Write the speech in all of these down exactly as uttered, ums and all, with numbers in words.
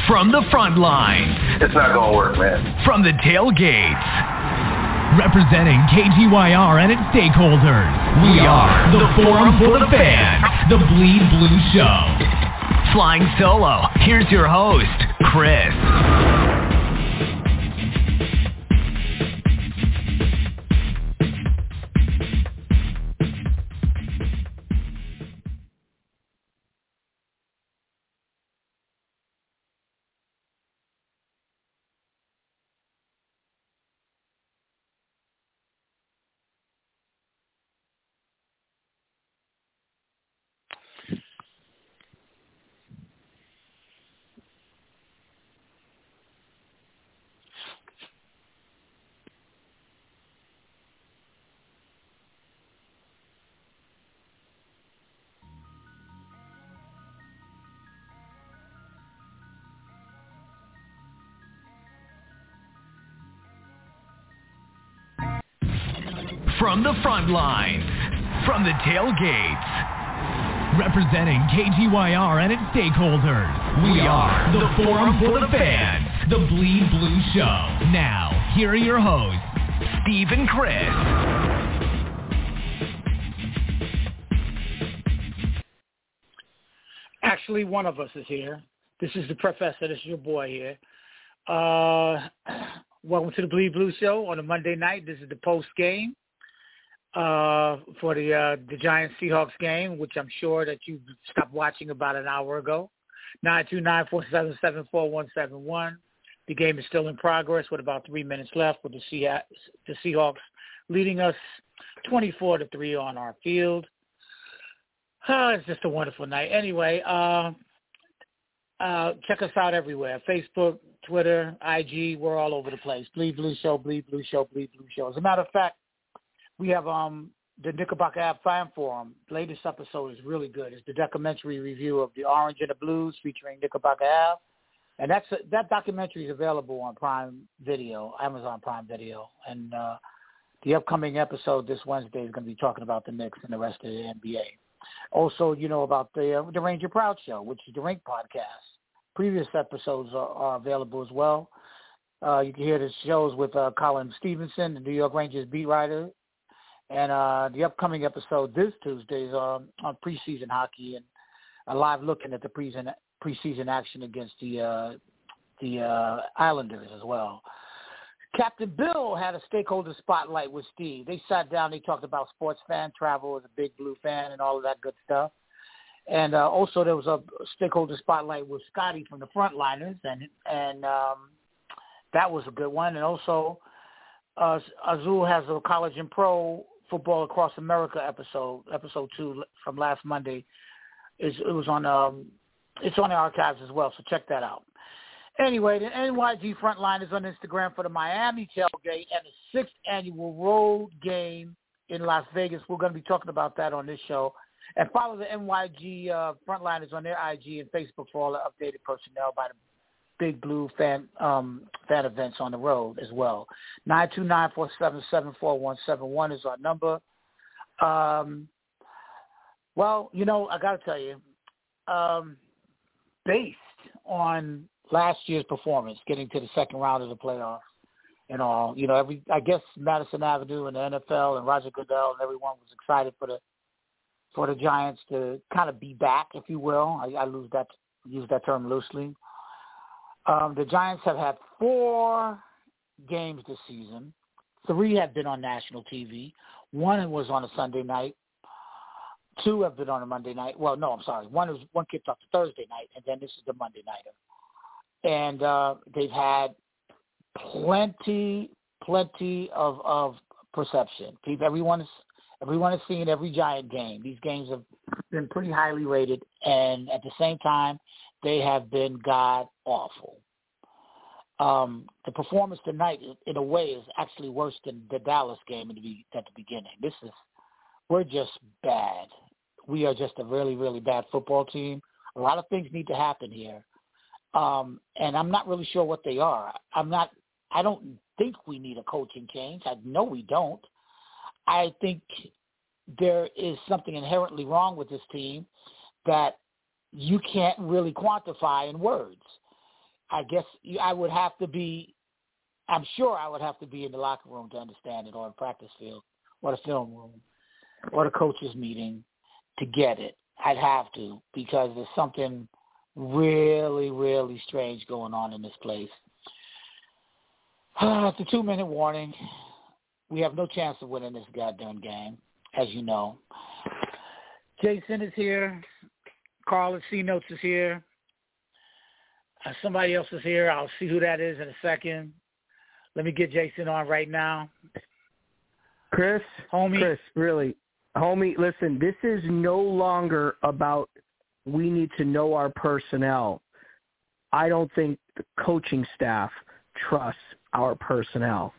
From the front lines. It's not going to work, man. From the tailgates. Representing K G Y R and its stakeholders. We are the Forum for the Fans. The Bleed Blue Show. Flying solo. Here's your host, Chris. From the front lines, from the tailgates, representing K G Y R and its stakeholders, we are the Forum for the Fans, the Bleed Blue Show. Now, here are your hosts, Steve and Chris. Actually, one of us is here. This is the professor. This is your boy here. Uh, welcome to the Bleed Blue Show on a Monday night. This is the post game. Uh, for the uh, the Giants Seahawks game, which I'm sure that you stopped watching about an hour ago. nine two nine, four seven seven, four one seven one. The game is still in progress with about three minutes left with the, Sea- the Seahawks leading us twenty-four to three on our field. Oh, it's just a wonderful night. Anyway, uh, uh, check us out everywhere. Facebook, Twitter, I G, we're all over the place. Bleed Blue Show, Bleed Blue Show, Bleed Blue Show. As a matter of fact, we have um, the Knickerbocker Ave Fan Forum. The latest episode is really good. It's the documentary review of the Orange and the Blues featuring Knickerbocker Ave. And that's a, that documentary is available on Prime Video, Amazon Prime Video. And uh, the upcoming episode this Wednesday is going to be talking about the Knicks and the rest of the N B A. Also, you know about the uh, the Ranger Proud Show, which is the Rink podcast. Previous episodes are, are available as well. Uh, you can hear the shows with uh, Colin Stevenson, the New York Rangers beat writer. And uh, the upcoming episode this Tuesday is um, on preseason hockey and a live looking at the preseason preseason action against the uh, the uh, Islanders as well. Captain Bill had a stakeholder spotlight with Steve. They sat down. They talked about sports fan travel as a big blue fan and all of that good stuff. And uh, also there was a stakeholder spotlight with Scotty from the Frontliners, and and um, that was a good one. And also uh, Azul has a college and pro Football Across America episode, episode two from last Monday. It's, it was on, um, it's on the archives as well, so check that out. Anyway, the N Y G Frontline is on Instagram for the Miami tailgate and the sixth annual road game in Las Vegas. We're going to be talking about that on this show. And follow the N Y G uh, Frontliners on their I G and Facebook for all the updated personnel by the Big Blue fan um, fan events on the road as well. nine two nine, four seven seven, four one seven one is our number. Um, well, you know, I got to tell you, um, based on last year's performance, getting to the second round of the playoffs and all, you know, every I guess Madison Avenue and the N F L and Roger Goodell and everyone was excited for the for the Giants to kind of be back, if you will. I, I lose that use that term loosely. Um, the Giants have had four games this season. Three have been on national T V. One was on a Sunday night. Two have been on a Monday night. Well, no, I'm sorry. One was one kicked off the Thursday night, and then this is the Monday nighter. And uh, they've had plenty, plenty of, of perception. Everyone is everyone has seen every Giant game. These games have been pretty highly rated, and at the same time, they have been god-awful. Um, the performance tonight, in a way, is actually worse than the Dallas game at the, at the beginning. This is, we're just bad. We are just a really, really bad football team. A lot of things need to happen here. Um, and I'm not really sure what they are. I'm not, I don't think we need a coaching change. I know we don't. I think there is something inherently wrong with this team that you can't really quantify in words. I guess I would have to be, I'm sure I would have to be in the locker room to understand it, or in practice field, or the film room, or the coaches meeting to get it. I'd have to, because there's something really, really strange going on in this place. It's a two-minute warning. We have no chance of winning this goddamn game, as you know. Jason is here. Carl at C-Notes is here. Uh, somebody else is here. I'll see who that is in a second. Let me get Jason on right now. Chris, homie. Chris, really, homie, listen, this is no longer about we need to know our personnel. I don't think the coaching staff trusts our personnel.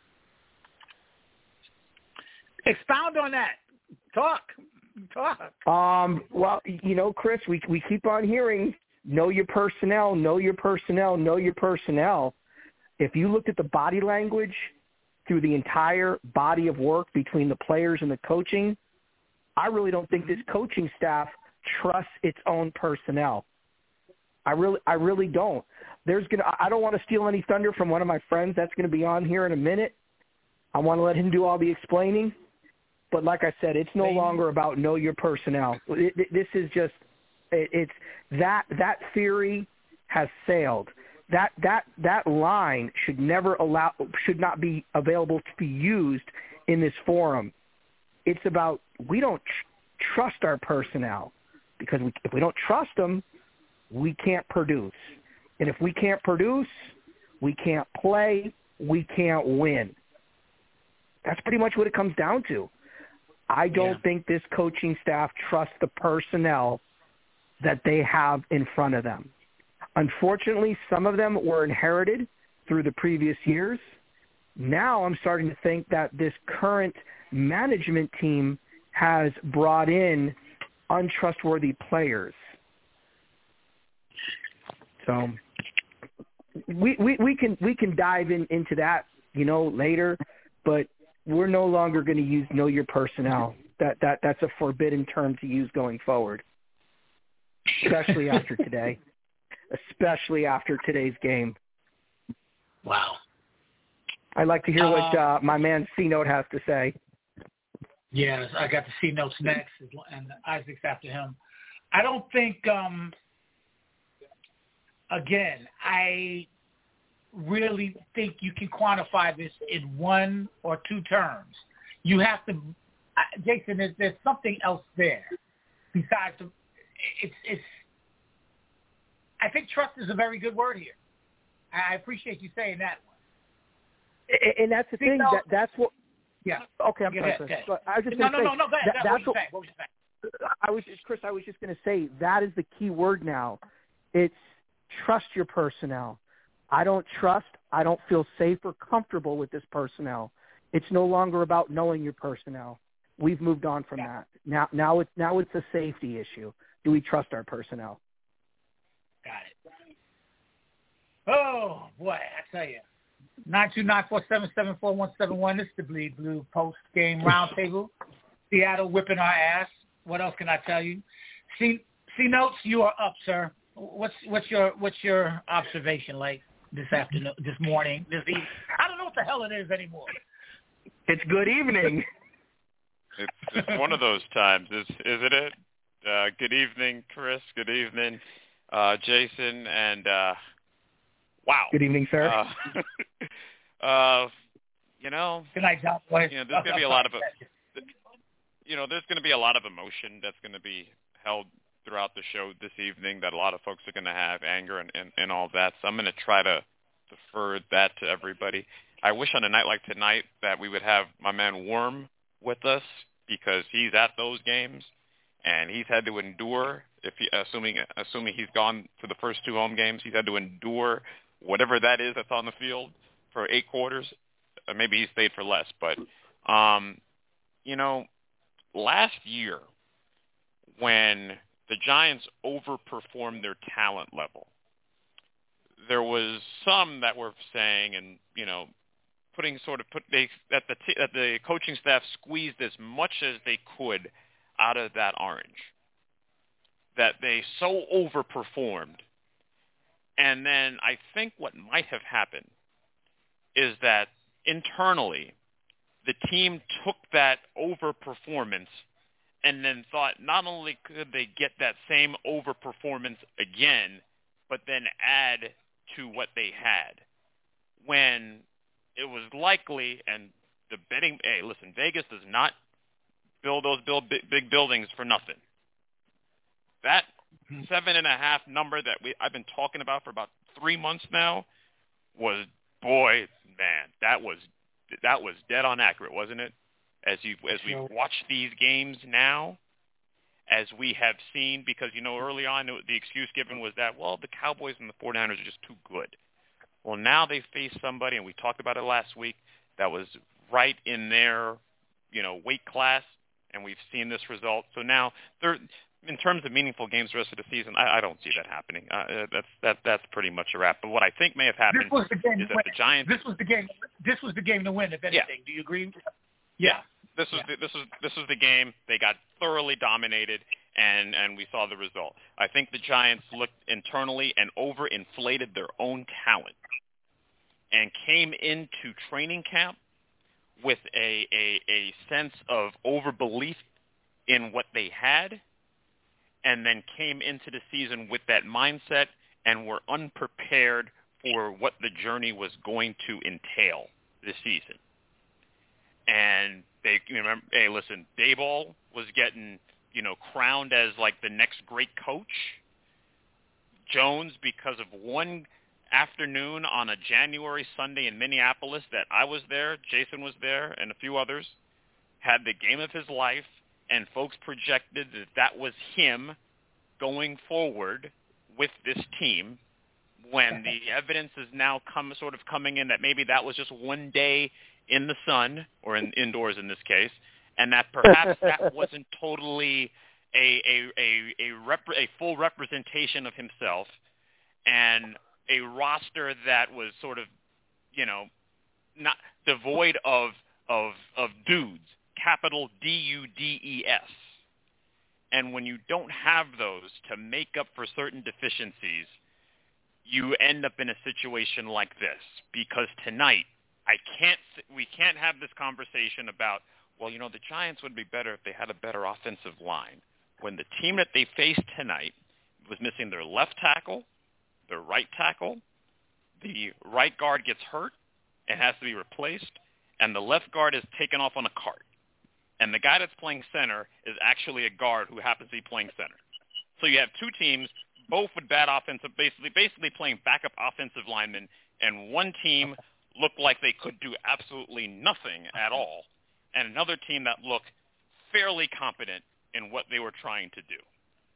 Expound on that. Talk. Talk. Um, well, you know, Chris, we we keep on hearing, know your personnel, know your personnel, know your personnel. If you looked at the body language through the entire body of work between the players and the coaching, I really don't think this coaching staff trusts its own personnel. I really, I really don't. There's gonna. I don't want to steal any thunder from one of my friends that's going to be on here in a minute. I want to let him do all the explaining. But like I said, it's no longer about know your personnel. It, it, this is just, it, it's that that theory has sailed. That that that line should never allow, should not be available to be used in this forum. It's about we don't tr- trust our personnel, because we, if we don't trust them, we can't produce. And if we can't produce, we can't play, we can't win. That's pretty much what it comes down to. I don't yeah. think this coaching staff trusts the personnel that they have in front of them. Unfortunately, some of them were inherited through the previous years. Now I'm starting to think that this current management team has brought in untrustworthy players. So we we, we can we can dive in, into that, you know, later, but we're no longer going to use know your personnel. That that that's a forbidden term to use going forward, especially after today, especially after today's game. Wow. I'd like to hear what uh, my man C-Note has to say. Yes, I got the C-Notes next, and Isaac's after him. I don't think, um, again, I really think you can quantify this in one or two terms. You have to, Jason, there's, there's something else there besides the, it's, it's, I think trust is a very good word here. I appreciate you saying that one. And that's the thing, that, that's what, yeah. Okay, I'm sorry, Chris. But I was just no, no, no, no, no, go ahead. That, what that's were you saying? What were you saying? I was just, Chris, I was just going to say that is the key word now. It's trust your personnel. I don't trust, I don't feel safe or comfortable with this personnel. It's no longer about knowing your personnel. We've moved on from yeah. that. Now now it's now it's a safety issue. Do we trust our personnel? Got it. Oh boy, I tell you. nine two nine, four seven seven, four one seven one. This is the Bleed Blue post game roundtable. Seattle whipping our ass. What else can I tell you? C C-Notes, you are up, sir. What's what's your what's your observation like this afternoon, this morning, this evening? I don't know what the hell it is anymore. It's good evening. It's, it's one of those times, is isn't it? Uh, good evening, Chris. Good evening, uh, Jason, and uh, wow. Good evening, sir. Uh, uh, you know, good night, John. You know, there's going to be a lot of, you know, there's going to be a lot of emotion that's going to be held throughout the show this evening that a lot of folks are going to have, anger and, and, and all that. So I'm going to try to defer that to everybody. I wish on a night like tonight that we would have my man Worm with us, because he's at those games and he's had to endure, if he, assuming assuming he's gone to the first two home games, he's had to endure whatever that is that's on the field for eight quarters. Uh, maybe he stayed for less, but um, you know, last year when the Giants overperformed their talent level, there was some that were saying, and you know, putting sort of put they that the t- that the coaching staff squeezed as much as they could out of that orange, that they so overperformed And then I think what might have happened is that internally the team took that overperformance and then thought not only could they get that same overperformance again, but then add to what they had. When it was likely, and the betting, hey, listen, Vegas does not build those build big, big buildings for nothing. That seven and a half number that we I've been talking about for about three months now was, boy, man, that was that was dead on accurate, wasn't it? As you as we watch these games now, as we have seen, because you know early on the excuse given was that, well, the Cowboys and the 49ers are just too good. Well, now they face somebody, and we talked about it last week, that was right in their, you know, weight class, and we've seen this result. So now, they're, in terms of meaningful games the rest of the season, I, I don't see that happening. Uh, that's that that's pretty much a wrap. But what I think may have happened was the game is that the Giants. This was the game. This was the game to win, if anything. Yeah. Do you agree? Yeah. This was yeah. the, this was this was the game. They got thoroughly dominated, and and we saw the result. I think the Giants looked internally and overinflated their own talent, and came into training camp with a a, a sense of overbelief in what they had, and then came into the season with that mindset and were unprepared for what the journey was going to entail this season. And they, you remember, hey, listen, Daboll was getting, you know, crowned as like the next great coach. Jones, because of one afternoon on a January Sunday in Minneapolis that I was there, Jason was there, and a few others, had the game of his life, and folks projected that that was him going forward with this team, when the evidence is now come sort of coming in that maybe that was just one day in the sun, or in indoors in this case, and that perhaps that wasn't totally a a a a, rep, a full representation of himself, and a roster that was sort of, you know, not devoid of of of dudes, capital D U D E S. And when you don't have those to make up for certain deficiencies, you end up in a situation like this. Because tonight, I can't. We can't have this conversation about, well, you know, the Giants would be better if they had a better offensive line, when the team that they faced tonight was missing their left tackle, their right tackle, the right guard gets hurt and has to be replaced, and the left guard is taken off on a cart. And the guy that's playing center is actually a guard who happens to be playing center. So you have two teams, both with bad offensive, basically basically playing backup offensive linemen, and one team looked like they could do absolutely nothing at all, and another team that looked fairly competent in what they were trying to do.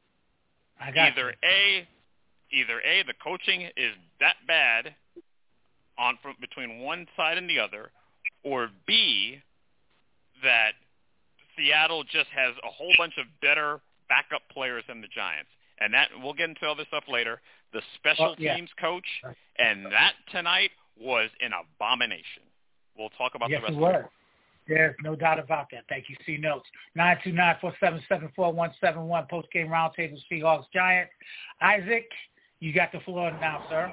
I got either you. A, either A, the coaching is that bad on from between one side and the other, or B, that Seattle just has a whole bunch of better backup players than the Giants. And that, we'll get into all this stuff later. The special well, yeah. teams coach, and that tonight was an abomination. We'll talk about yes, the rest it of was. it. There's no doubt about that. Thank you. C Notes. nine two nine, four seven seven, four one seven one, post-game roundtable, Seahawks Giants. Isaac, you got the floor now, sir.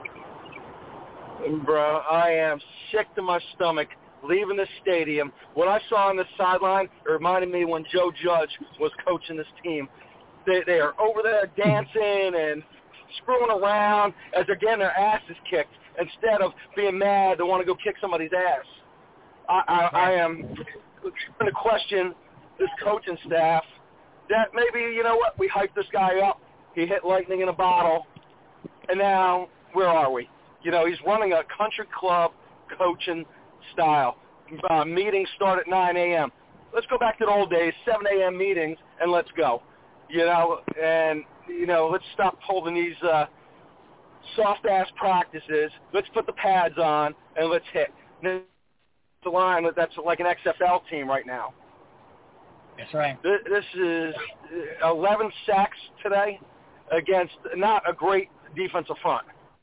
Bro, I am sick to my stomach leaving the stadium. What I saw on the sideline, it reminded me when Joe Judge was coaching this team. They, they are over there dancing and screwing around as they're getting their asses kicked, instead of being mad they want to go kick somebody's ass. I, I, I am going to question this coaching staff that maybe, you know what, we hyped this guy up. He hit lightning in a bottle, and now where are we? You know, he's running a country club coaching style. Uh, meetings start at nine a.m. Let's go back to the old days, seven a.m. meetings, and let's go. You know, and, you know, let's stop holding these uh, soft-ass practices. Let's put the pads on, and let's hit. Now, the line that's like an X F L team right now. That's right. This is eleven sacks today against not a great defensive front.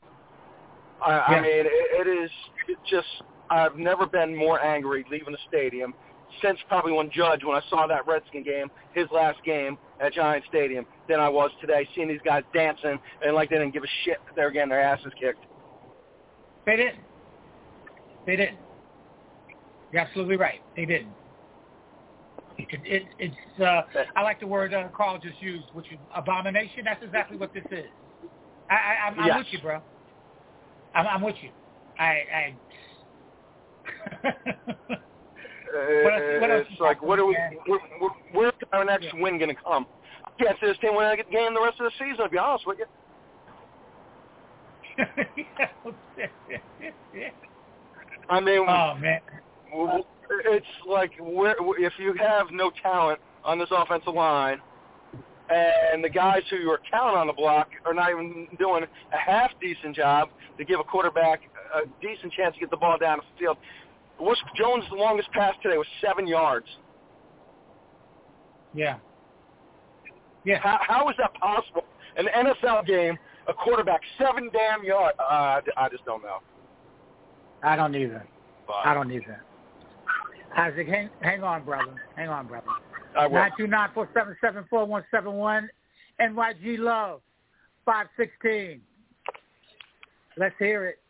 I, yeah. I mean, it, it is just, I've never been more angry leaving the stadium, since probably when Judge, when I saw that Redskin game, his last game at Giant Stadium, than I was today, seeing these guys dancing and like they didn't give a shit that they were getting their asses kicked. They didn't. They didn't. You're absolutely right. They didn't. It, it, it's. Uh, I like the word uh, Carl just used, which is abomination. That's exactly what this is. I, I, I'm, I'm yes. with you, bro. I'm, I'm with you. I. I what else, what else it's like, what are we? Where, where, where's our next yeah. win going to come? I can't see this team winning a game the rest of the season. To be honest with you. I mean, oh man, it's like where, if you have no talent on this offensive line, and the guys who you are counting on the block are not even doing a half decent job to give a quarterback a decent chance to get the ball down the field. What's Jones' longest pass today was seven yards. Yeah. Yeah. How, how is that possible? An N F L game, a quarterback seven damn yards. Uh, I just don't know. I don't either. But, I don't either. Isaac, hang, hang on, brother. Hang on, brother. I will. nine two nine, four seven seven, four one seven one. N Y G Love, five sixteen. Let's hear it.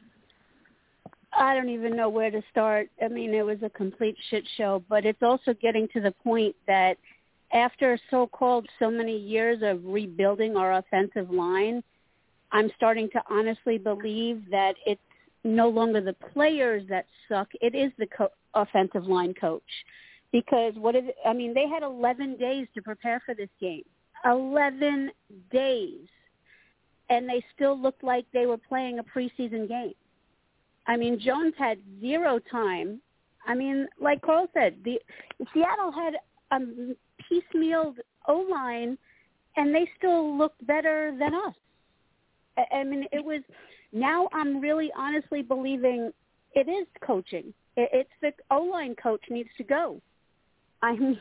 I don't even know where to start. I mean, it was a complete shit show, but it's also getting to the point that after so-called so many years of rebuilding our offensive line, I'm starting to honestly believe that it's no longer the players that suck. It is the co- offensive line coach. Because what is it? I mean, they had eleven days to prepare for this game. eleven days. And they still looked like they were playing a preseason game. I mean, Jones had zero time. I mean, like Carl said, the Seattle had a piecemealed O-line, and they still looked better than us. I, I mean, it was – now I'm really honestly believing it is coaching. It, it's the O-line coach needs to go. I mean,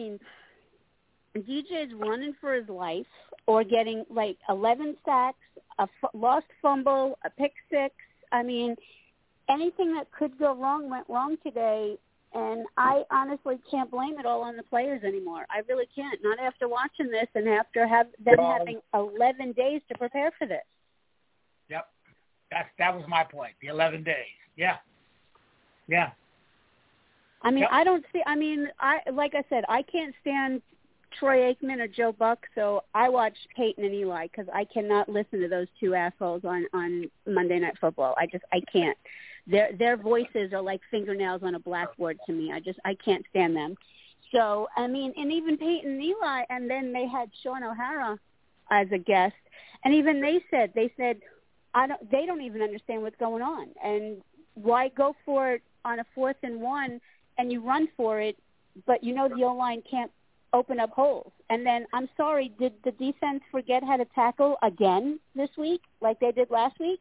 D J's running for his life or getting, like, eleven sacks, a f- lost fumble, a pick six. I mean – anything that could go wrong went wrong today, and I honestly can't blame it all on the players anymore. I really can't, not after watching this and after have them well, having eleven days to prepare for this. Yep. That's, that was my point, the eleven days. Yeah. Yeah. I mean, yep. I don't see – I mean, I like I said, I can't stand Troy Aikman or Joe Buck, so I watch Peyton and Eli because I cannot listen to those two assholes on, on Monday Night Football. I just – I can't. Their their voices are like fingernails on a blackboard to me. I just I can't stand them. So I mean, and even Peyton and Eli, and then they had Sean O'Hara as a guest, and even they said they said I don't they don't even understand what's going on, and why go for it on a fourth and one and you run for it, but you know the O-line can't open up holes. And then I'm sorry, did the defense forget how to tackle again this week like they did last week?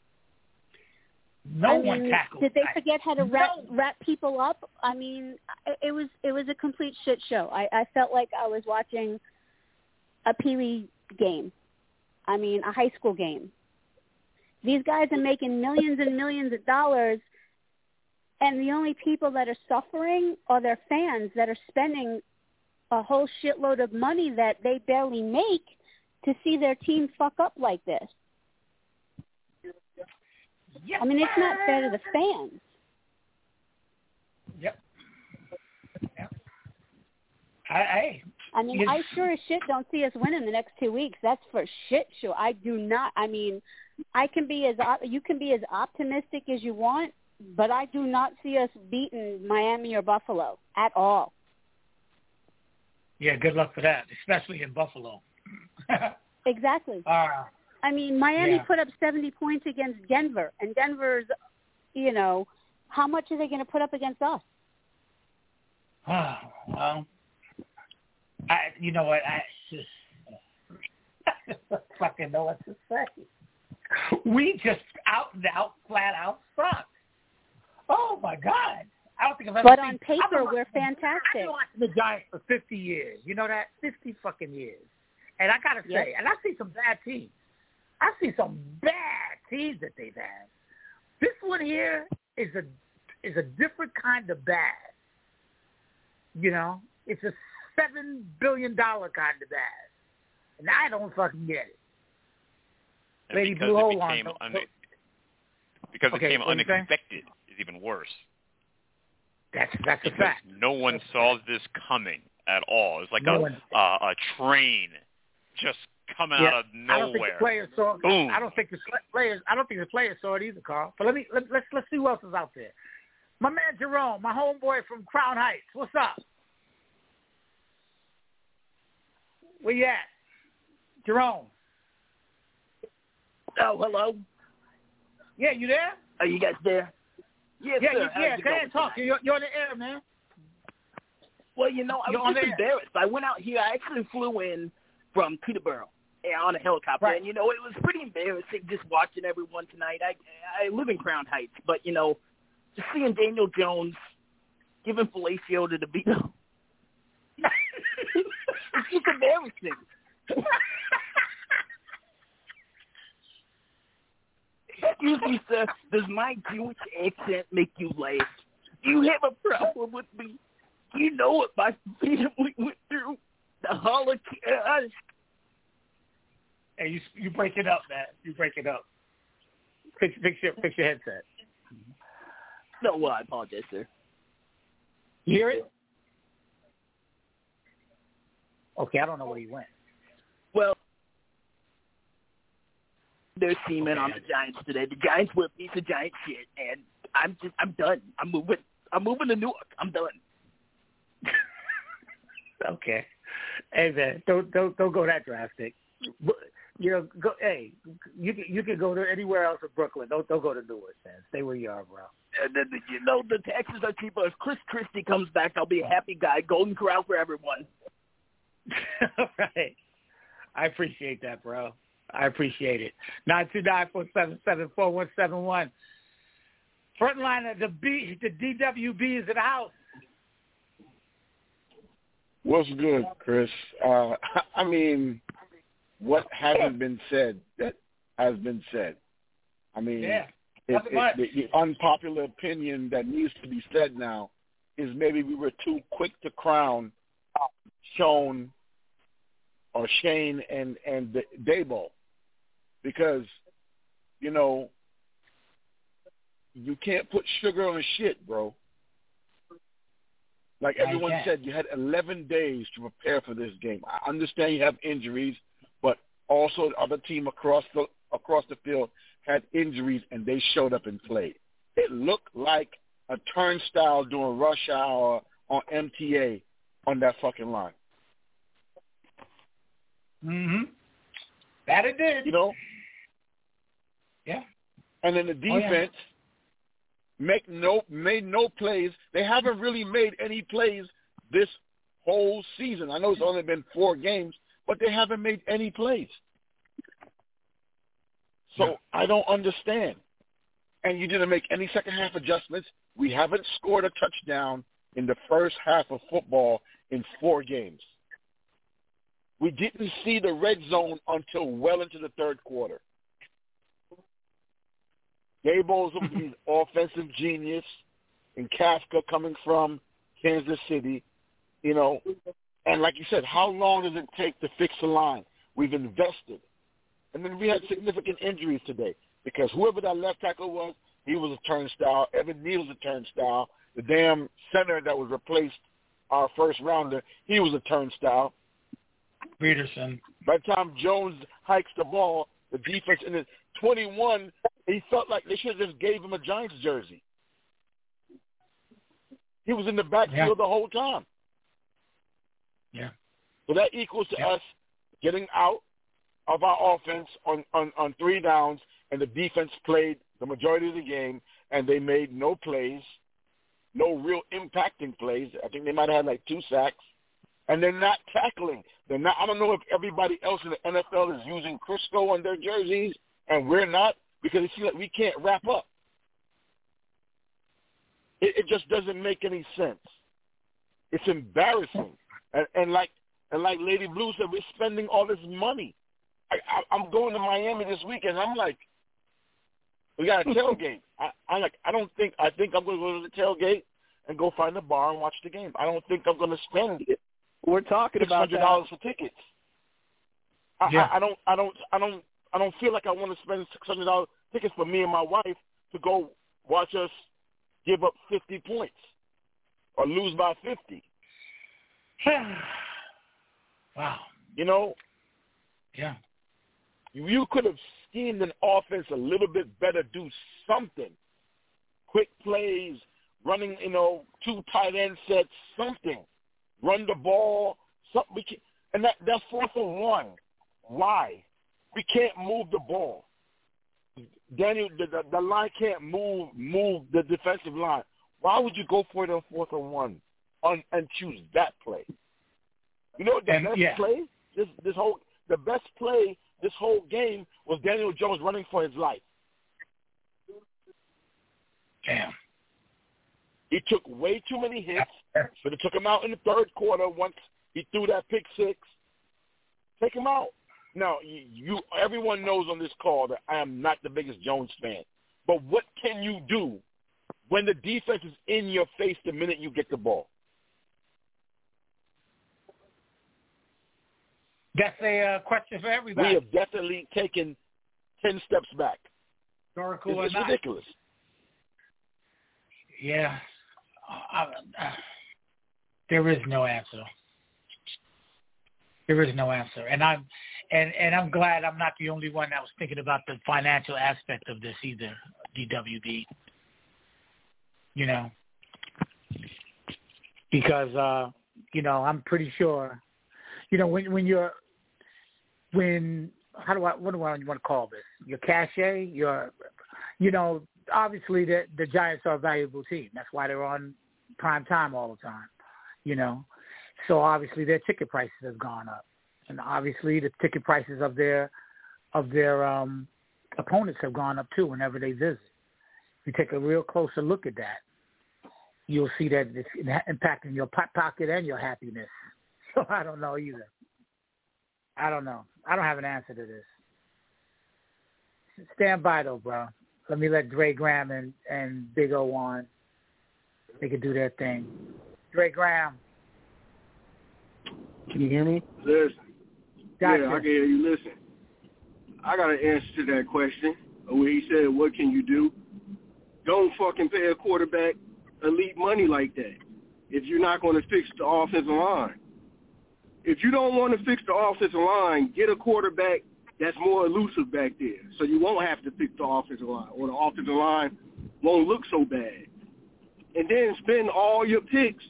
No I one mean, tackled. Did they forget how to wrap, no. wrap people up? I mean, it was it was a complete shit show. I, I felt like I was watching a Pee Wee game. I mean, a high school game. These guys are making millions and millions of dollars, and the only people that are suffering are their fans that are spending a whole shitload of money that they barely make to see their team fuck up like this. Yep. I mean, it's not fair to the fans. Yep. Yep. I, I, I mean, I sure as shit don't see us winning the next two weeks. That's for shit sure. I do not. I mean, I can be as you can be as optimistic as you want, but I do not see us beating Miami or Buffalo at all. Yeah, good luck for that, especially in Buffalo. Exactly. Uh, I mean, Miami yeah. put up seventy points against Denver, and Denver's, you know, how much are they going to put up against us? Oh, well, I, you know what, I just, I don't fucking know what to say. We just out and out, flat out suck. Oh, my God. I don't think I've ever But seen, on paper, we're fantastic. I've been watching the Giants for fifty years. You know that? fifty fucking years. And I got to say, yep. and I see some bad teams. I see some bad teams that they've had. This one here is a is a different kind of bad. You know, it's a seven billion dollar kind of bad, and I don't fucking get it. And Lady because Blue, it hold became on. un- because okay, it became unexpected is even worse. That's that's because a fact. no one that's saw this coming at all. It's like no a one, uh, a train just coming yeah, out of nowhere. I don't think the players saw. Boom. I don't think the players. I don't think the players saw it either, Carl. But let me let, let's let's see who else is out there. My man Jerome, my homeboy from Crown Heights. What's up? Where you at, Jerome? Oh, hello. Yeah, you there? Are you guys there? Yes, yeah, sir. you, How's yeah. it Go ahead going and talk. tonight? You're, you're on the air, man. Well, you know, I You're was on just the air. embarrassed. I went out here. I actually flew in from Peterborough on a helicopter, Right. and you know, it was pretty embarrassing just watching everyone tonight. I I live in Crown Heights, but you know, just seeing Daniel Jones giving fellatio to DeVito, it's just embarrassing. Excuse me, sir. Does my Jewish accent make you laugh? Do you have a problem with me? You know what my family went through? The Holocaust. Hey, you you break it up, man. You break it up. Fix fix your fix your headset. No, well, I apologize, sir. You hear it? Okay, I don't know where he went. Well, there's semen Okay. on the Giants today. The Giants were a piece of giant shit, and I'm just I'm done. I'm moving. I'm moving to Newark. I'm done. Okay. Hey man, don't don't don't go that drastic. You know, go. Hey, you can you can go to anywhere else in Brooklyn. Don't don't go to Newark, man. Stay where you are, bro. And then, you know, the taxes are cheaper. If Chris Christie comes back, I'll be a happy guy. Golden Corral for everyone. All right. I appreciate that, bro. I appreciate it. Nine two nine four seven seven four one seven one. Frontline of the B, the D W B is in the house. What's good, Chris? Uh, I mean, what hasn't been said that has been said. I mean, Yeah, it, it, the, the unpopular opinion that needs to be said now is maybe we were too quick to crown Sean or Shane and and Daboll, because you know you can't put sugar on a shit, bro. Like everyone said, you had eleven days to prepare for this game. I understand you have injuries, but also the other team across the across the field had injuries, and they showed up and played. It looked like a turnstile during rush hour on M T A on that fucking line. Mm-hmm. That it did. You know? Yeah. And then the defense oh, yeah. make no made no plays. They haven't really made any plays this whole season. I know it's only been four games, but they haven't made any plays. So yeah. I don't understand. And you didn't make any second half adjustments. We haven't scored a touchdown in the first half of football in four games. We didn't see the red zone until well into the third quarter. Daboll's an offensive genius, and Kafka coming from Kansas City, you know. And like you said, how long does it take to fix the line? We've invested. And then we had significant injuries today because whoever that left tackle was, he was a turnstile. Evan Neal's a turnstile. The damn center that was replaced, our first rounder, he was a turnstile. Peterson. By the time Jones hikes the ball, the defense in the twenty-one, he felt like they should have just gave him a Giants jersey. He was in the backfield yeah. the whole time. Yeah. So that equals to yeah. us getting out of our offense on, on, on three downs, and the defense played the majority of the game, and they made no plays, no real impacting plays. I think they might have had like two sacks. And they're not tackling. They're not. I don't know if everybody else in the N F L is using Crisco on their jerseys, and we're not, because it seems like we can't wrap up. It, it just doesn't make any sense. It's embarrassing. And, and like and like Lady Blue said, we're spending all this money. I, I, I'm going to Miami this weekend. I'm like, we got a tailgate. I, I like. I don't think. I think I'm going to go to the tailgate, and go find a bar and watch the game. I don't think I'm going to spend We're talking about six hundred dollars for tickets. I, Yeah. I, I don't, I don't, I don't, I don't feel like I want to spend six hundred dollars tickets for me and my wife to go watch us give up fifty points or lose by fifty. Wow. You know, Yeah. you, you could have schemed an offense a little bit better, do something. Quick plays, running, you know, two tight end sets, something. Run the ball, something. We can, and that, that's fourth and one. Why? We can't move the ball. Daniel, the, the, the line can't move move the defensive line. Why would you go for it on fourth and one on, and choose that play? You know the And, best yeah. play? This this whole the best play this whole game was Daniel Jones running for his life. Damn. He took way too many hits, but it took him out in the third quarter once he threw that pick six. Take him out. Now, you, you everyone knows on this call that I am not the biggest Jones fan. But what can you do when the defense is in your face the minute you get the ball? That's a uh, question for everybody. We have definitely taken ten steps back. Historical It's, or it's not. ridiculous. Yeah. Uh, uh, there is no answer. There is no answer, and I'm and, and I'm glad I'm not the only one that was thinking about the financial aspect of this either. D W B, you know, because uh, you know I'm pretty sure, you know, when when you're when how do I what do I want to call this? Your cachet, your you know, obviously the the Giants are a valuable team. That's why they're on prime time all the time, you know. So obviously their ticket prices have gone up, and obviously the ticket prices of their of their um, opponents have gone up too whenever they visit. If you take a real closer look at that, you'll see that it's impacting your pocket and your happiness. So I don't know either. I don't know. I don't have an answer to this. Stand by though, bro. Let me let Dre Graham and, and Big O on. They can do their thing. Dre Graham. Can you hear me? Listen. Gotcha. Yeah, I can hear you. Listen. I got an answer to that question. When he said, what can you do? Don't fucking pay a quarterback elite money like that if you're not going to fix the offensive line. If you don't want to fix the offensive line, get a quarterback that's more elusive back there so you won't have to fix the offensive line, or the offensive line won't look so bad. And then spend all your picks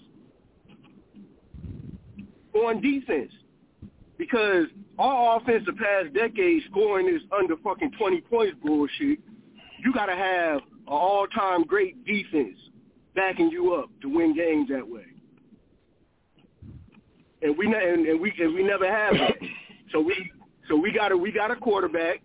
on defense, because our offense the past decade scoring is under fucking twenty points bullshit. You got to have an all-time great defense backing you up to win games that way. And we ne- and, and we and we never have that. So we so we got a we got a quarterback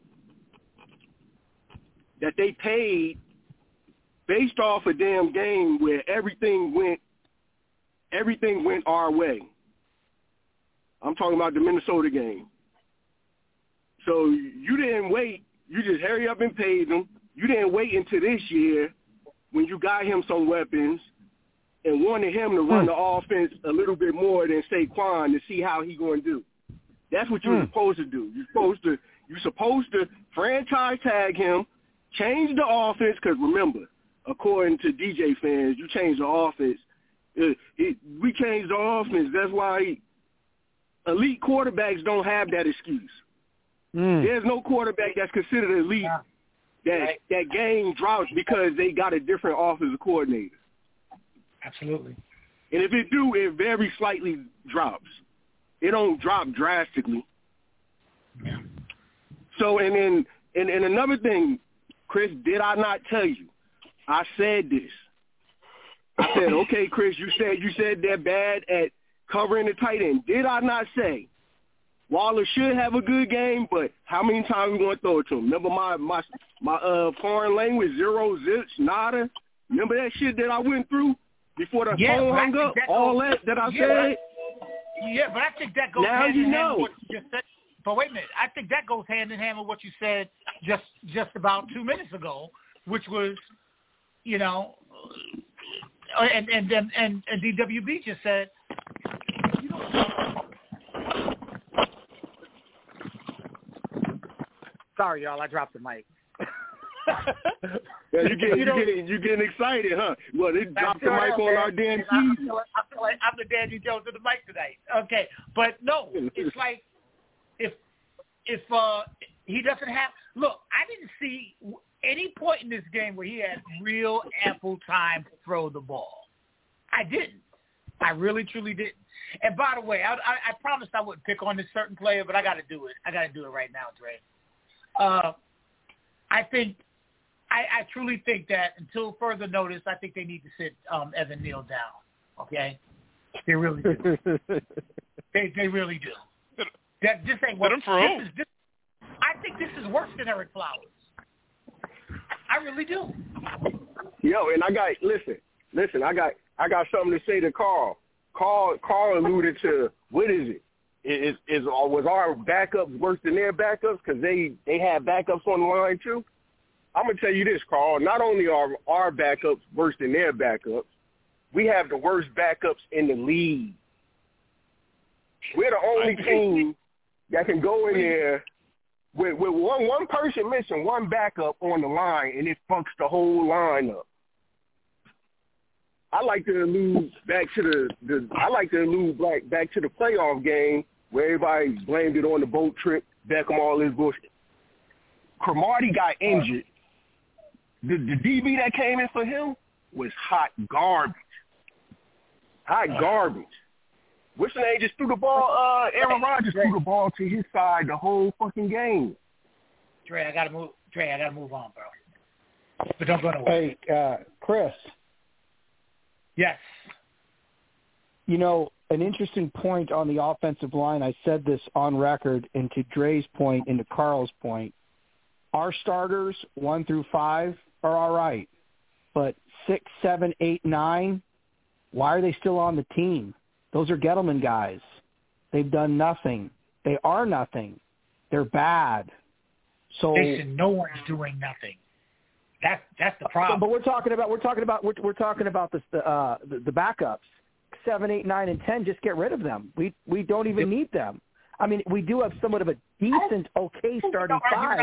that they paid based off a damn game where everything went everything went our way. I'm talking about the Minnesota game. So you didn't wait. You just hurry up and paid him. You didn't wait until this year when you got him some weapons and wanted him to run the offense a little bit more than Saquon to see how he going to do. That's what you're mm. supposed to do. You're supposed to you're supposed to franchise tag him, change the offense, because remember, according to D J fans, you change the offense. It, it, we changed the offense. That's why he, elite quarterbacks don't have that excuse. Mm. There's no quarterback that's considered elite yeah. that right. that game drops because they got a different offensive coordinator. Absolutely. And if it do, it very slightly drops. It don't drop drastically. Yeah. So, and then, and, and another thing, Chris, did I not tell you? I said this. I said, okay, Chris, you said you said they're bad at covering the tight end. Did I not say Waller should have a good game, but how many times we going to throw it to him? Remember my my my uh, foreign language, zero, zilch, nada? Remember that shit that I went through before the yeah, phone hung up? That all goes, that that I yeah, said? But, yeah, but I think that goes now hand you in know. hand with what you just said. But wait a minute. I think that goes hand in hand with what you said just just about two minutes ago, which was, you know, and and and, and, and D W B just said, you know, sorry, y'all, I dropped the mic. Yeah, you get, you you know, getting, you getting excited, huh? Well, they dropped the right mic on, on man. our damn keys. I feel, like, I feel like I'm the Danny Jones of the mic tonight. Okay, but no, it's like if if uh, he doesn't have. Look, I didn't see any point in this game where he had real ample time to throw the ball. I didn't. I really, truly didn't. And by the way, I, I, I promised I wouldn't pick on this certain player, but I got to do it. I got to do it right now, Dre. Uh, I think. I, I truly think that until further notice, I think they need to sit um, Evan Neal down. Okay, they really do. they they really do. That this ain't worse. For this who? is, this, I think this is worse than Eric Flowers. I really do. Yo, and I got listen, listen. I got I got something to say to Carl. Carl Carl alluded to what is it? Is is was our backups worse than their backups because they they had backups on the line too? I'm going to tell you this, Carl. Not only are our backups worse than their backups, we have the worst backups in the league. We're the only team that can go in there with, with one, one person missing, one backup on the line, and it fucks the whole line up. I like to allude back to the, the I like to allude back, back to the playoff game where everybody blamed it on the boat trip, Beckham, all this bullshit. Cromartie got injured. The, the D B that came in for him was hot garbage. Hot garbage. What's the name? Just threw the ball. Uh, Aaron Rodgers threw the ball to his side the whole fucking game. Dre, I gotta move. Dre, I gotta move on, bro. But don't go nowhere. Hey, uh, Chris. Yes. You know, an interesting point on the offensive line. I said this on record, and to Dre's point, and to Carl's point. Our starters, one through five, are all right. But six, seven, eight, nine, why are they still on the team? Those are Gettleman guys. They've done nothing. They are nothing. They're bad. So Listen, no one's doing nothing. That's that's the problem. But we're talking about we're talking about we're, we're talking about this, the, uh, the the backups. Seven, eight, nine, and ten. Just get rid of them. We we don't even need them. I mean, we do have somewhat of a decent, okay starting five.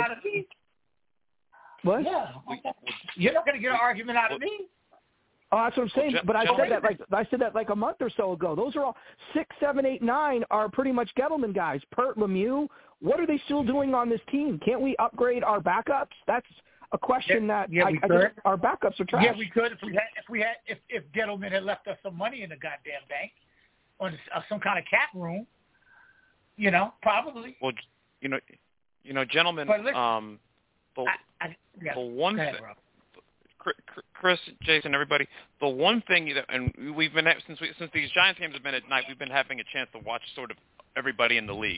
What? Yeah. You're not going to get an argument out of me. Oh, that's what I'm saying. But I said that like I said that like a month or so ago. Those are all six, seven, eight, nine are pretty much Gettleman guys. Pert, Lemieux. What are they still doing on this team? Can't we upgrade our backups? That's a question yeah, that yeah, I, we I could. think our backups are trash. Yeah, we could if we had if we had if if Gettleman had left us some money in the goddamn bank or uh, some kind of cap room. You know, probably. Well, you know, you know, gentlemen. Listen, um, the, I, I, yeah, the one ahead, thing, Chris, Jason, everybody, the one thing that, and we've been since we since these Giants games have been at night, we've been having a chance to watch sort of everybody in the league.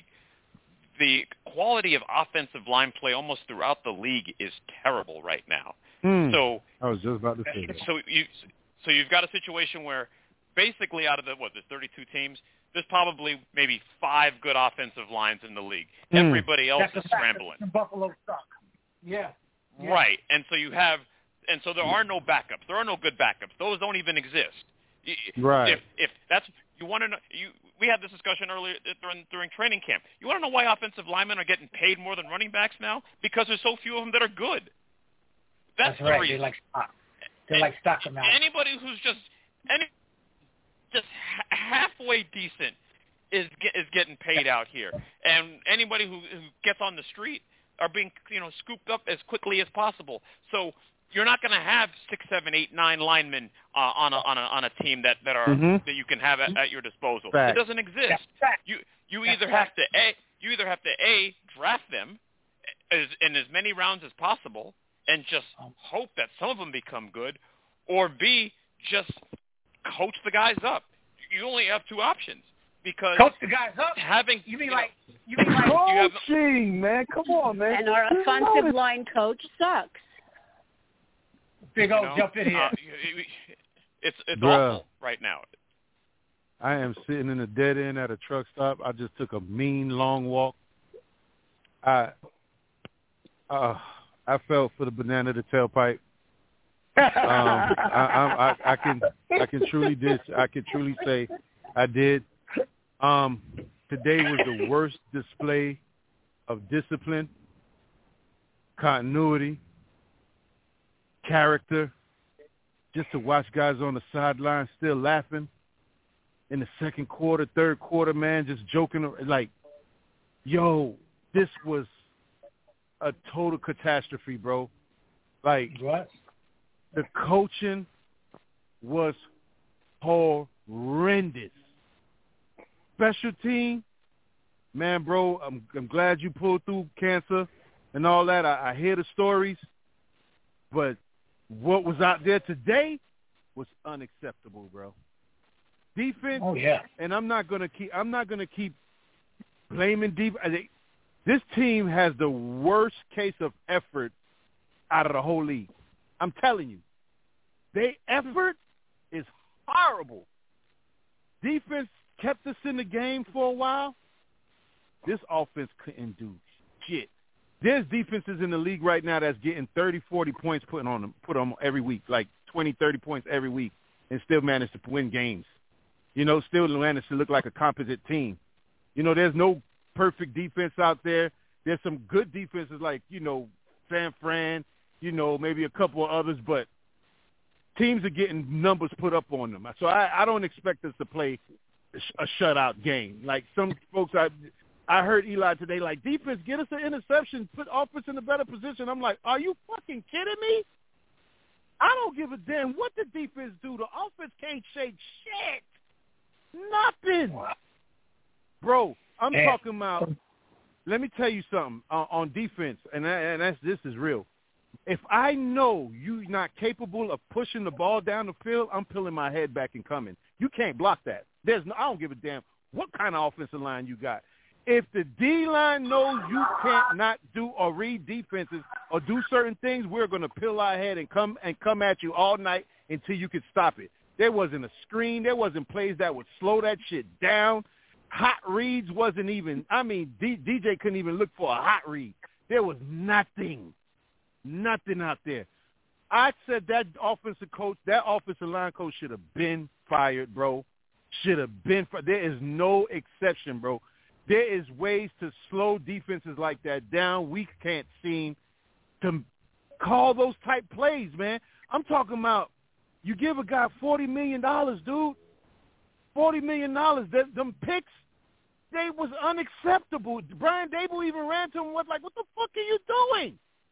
The quality of offensive line play almost throughout the league is terrible right now. Hmm. So I was just about to say that. So you so you've got a situation where basically out of the what there's thirty-two teams, there's probably maybe five good offensive lines in the league. Hmm. Everybody else That's is fact. scrambling. Buffalo suck. Yeah. yeah. Right, and so you have, and so there are no backups. There are no good backups. Those don't even exist. Right. If if that's you want to know, you we had this discussion earlier during during training camp. You want to know why offensive linemen are getting paid more than running backs now? Because there's so few of them that are good. That's, That's the right. reason. They're like stock. They're like stock amounts. Anybody who's just any just ha- halfway decent is get, is getting paid out here, and anybody who, who gets on the street are being you know scooped up as quickly as possible. So you're not going to have six, seven, eight, nine linemen uh, on a on a on a team that that are mm-hmm. that you can have at, at your disposal. Fact. It doesn't exist. You you That's either fact. have to a you either have to a draft them as, in as many rounds as possible and just hope that some of them become good, or b just coach the guys up. You only have two options. Because coach the guys up. Having you mean you like know, you mean like coaching, man? Come on, man. And our offensive line coach sucks. Big O, you know, jump in here. Uh, it's it's Bruh. awful right now. I am sitting in a dead end at a truck stop. I just took a mean long walk. I uh, I felt for the banana to tailpipe. um, I, I, I can I can truly dis I can truly say I did. Um, today was the worst display of discipline, continuity, character. Just to watch guys on the sideline still laughing in the second quarter, third quarter, man, just joking. Like, yo, this was a total catastrophe, bro. Like, what? The coaching was horrendous. Special team, man, bro, I'm, I'm glad you pulled through cancer and all that. I, I hear the stories, but what was out there today was unacceptable, bro. Defense. Oh yeah. And I'm not gonna keep. I'm not gonna keep blaming defense. This team has the worst case of effort out of the whole league. I'm telling you, their effort is horrible. Defense kept us in the game for a while. This offense couldn't do shit. There's defenses in the league right now that's getting thirty, forty points put on them, put on them every week, like twenty, thirty points every week, and still manage to win games. You know, still manage to look like a competent team. You know, there's no perfect defense out there. There's some good defenses like, you know, San Fran, you know, maybe a couple of others, but teams are getting numbers put up on them. So I, I don't expect us to play a shutout game. Like some folks, I I heard Eli today, like, defense, get us an interception, put offense in a better position. I'm like, are you fucking kidding me? I don't give a damn what the defense do. The offense can't shake shit. Nothing. Bro, I'm and, talking about, let me tell you something uh, on defense, and, that, and that's this is real. If I know you're not capable of pushing the ball down the field, I'm pulling my head back and coming. You can't block that. There's no, I don't give a damn what kind of offensive line you got. If the D-line knows you can't not do or read defenses or do certain things, we're going to peel our head and come and come at you all night until you can stop it. There wasn't a screen. There wasn't plays that would slow that shit down. Hot reads wasn't even, I mean, D, DJ couldn't even look for a hot read. There was nothing, nothing out there. I said that offensive coach, that offensive line coach should have been fired, bro. Should have been fired. There is no exception, bro. There is ways to slow defenses like that down. We can't seem to call those type plays, man. I'm talking about you give a guy forty million dollars, dude. forty million dollars. Them, them picks, they was unacceptable. Brian Dable even ran to him and was like, what the fuck are you doing?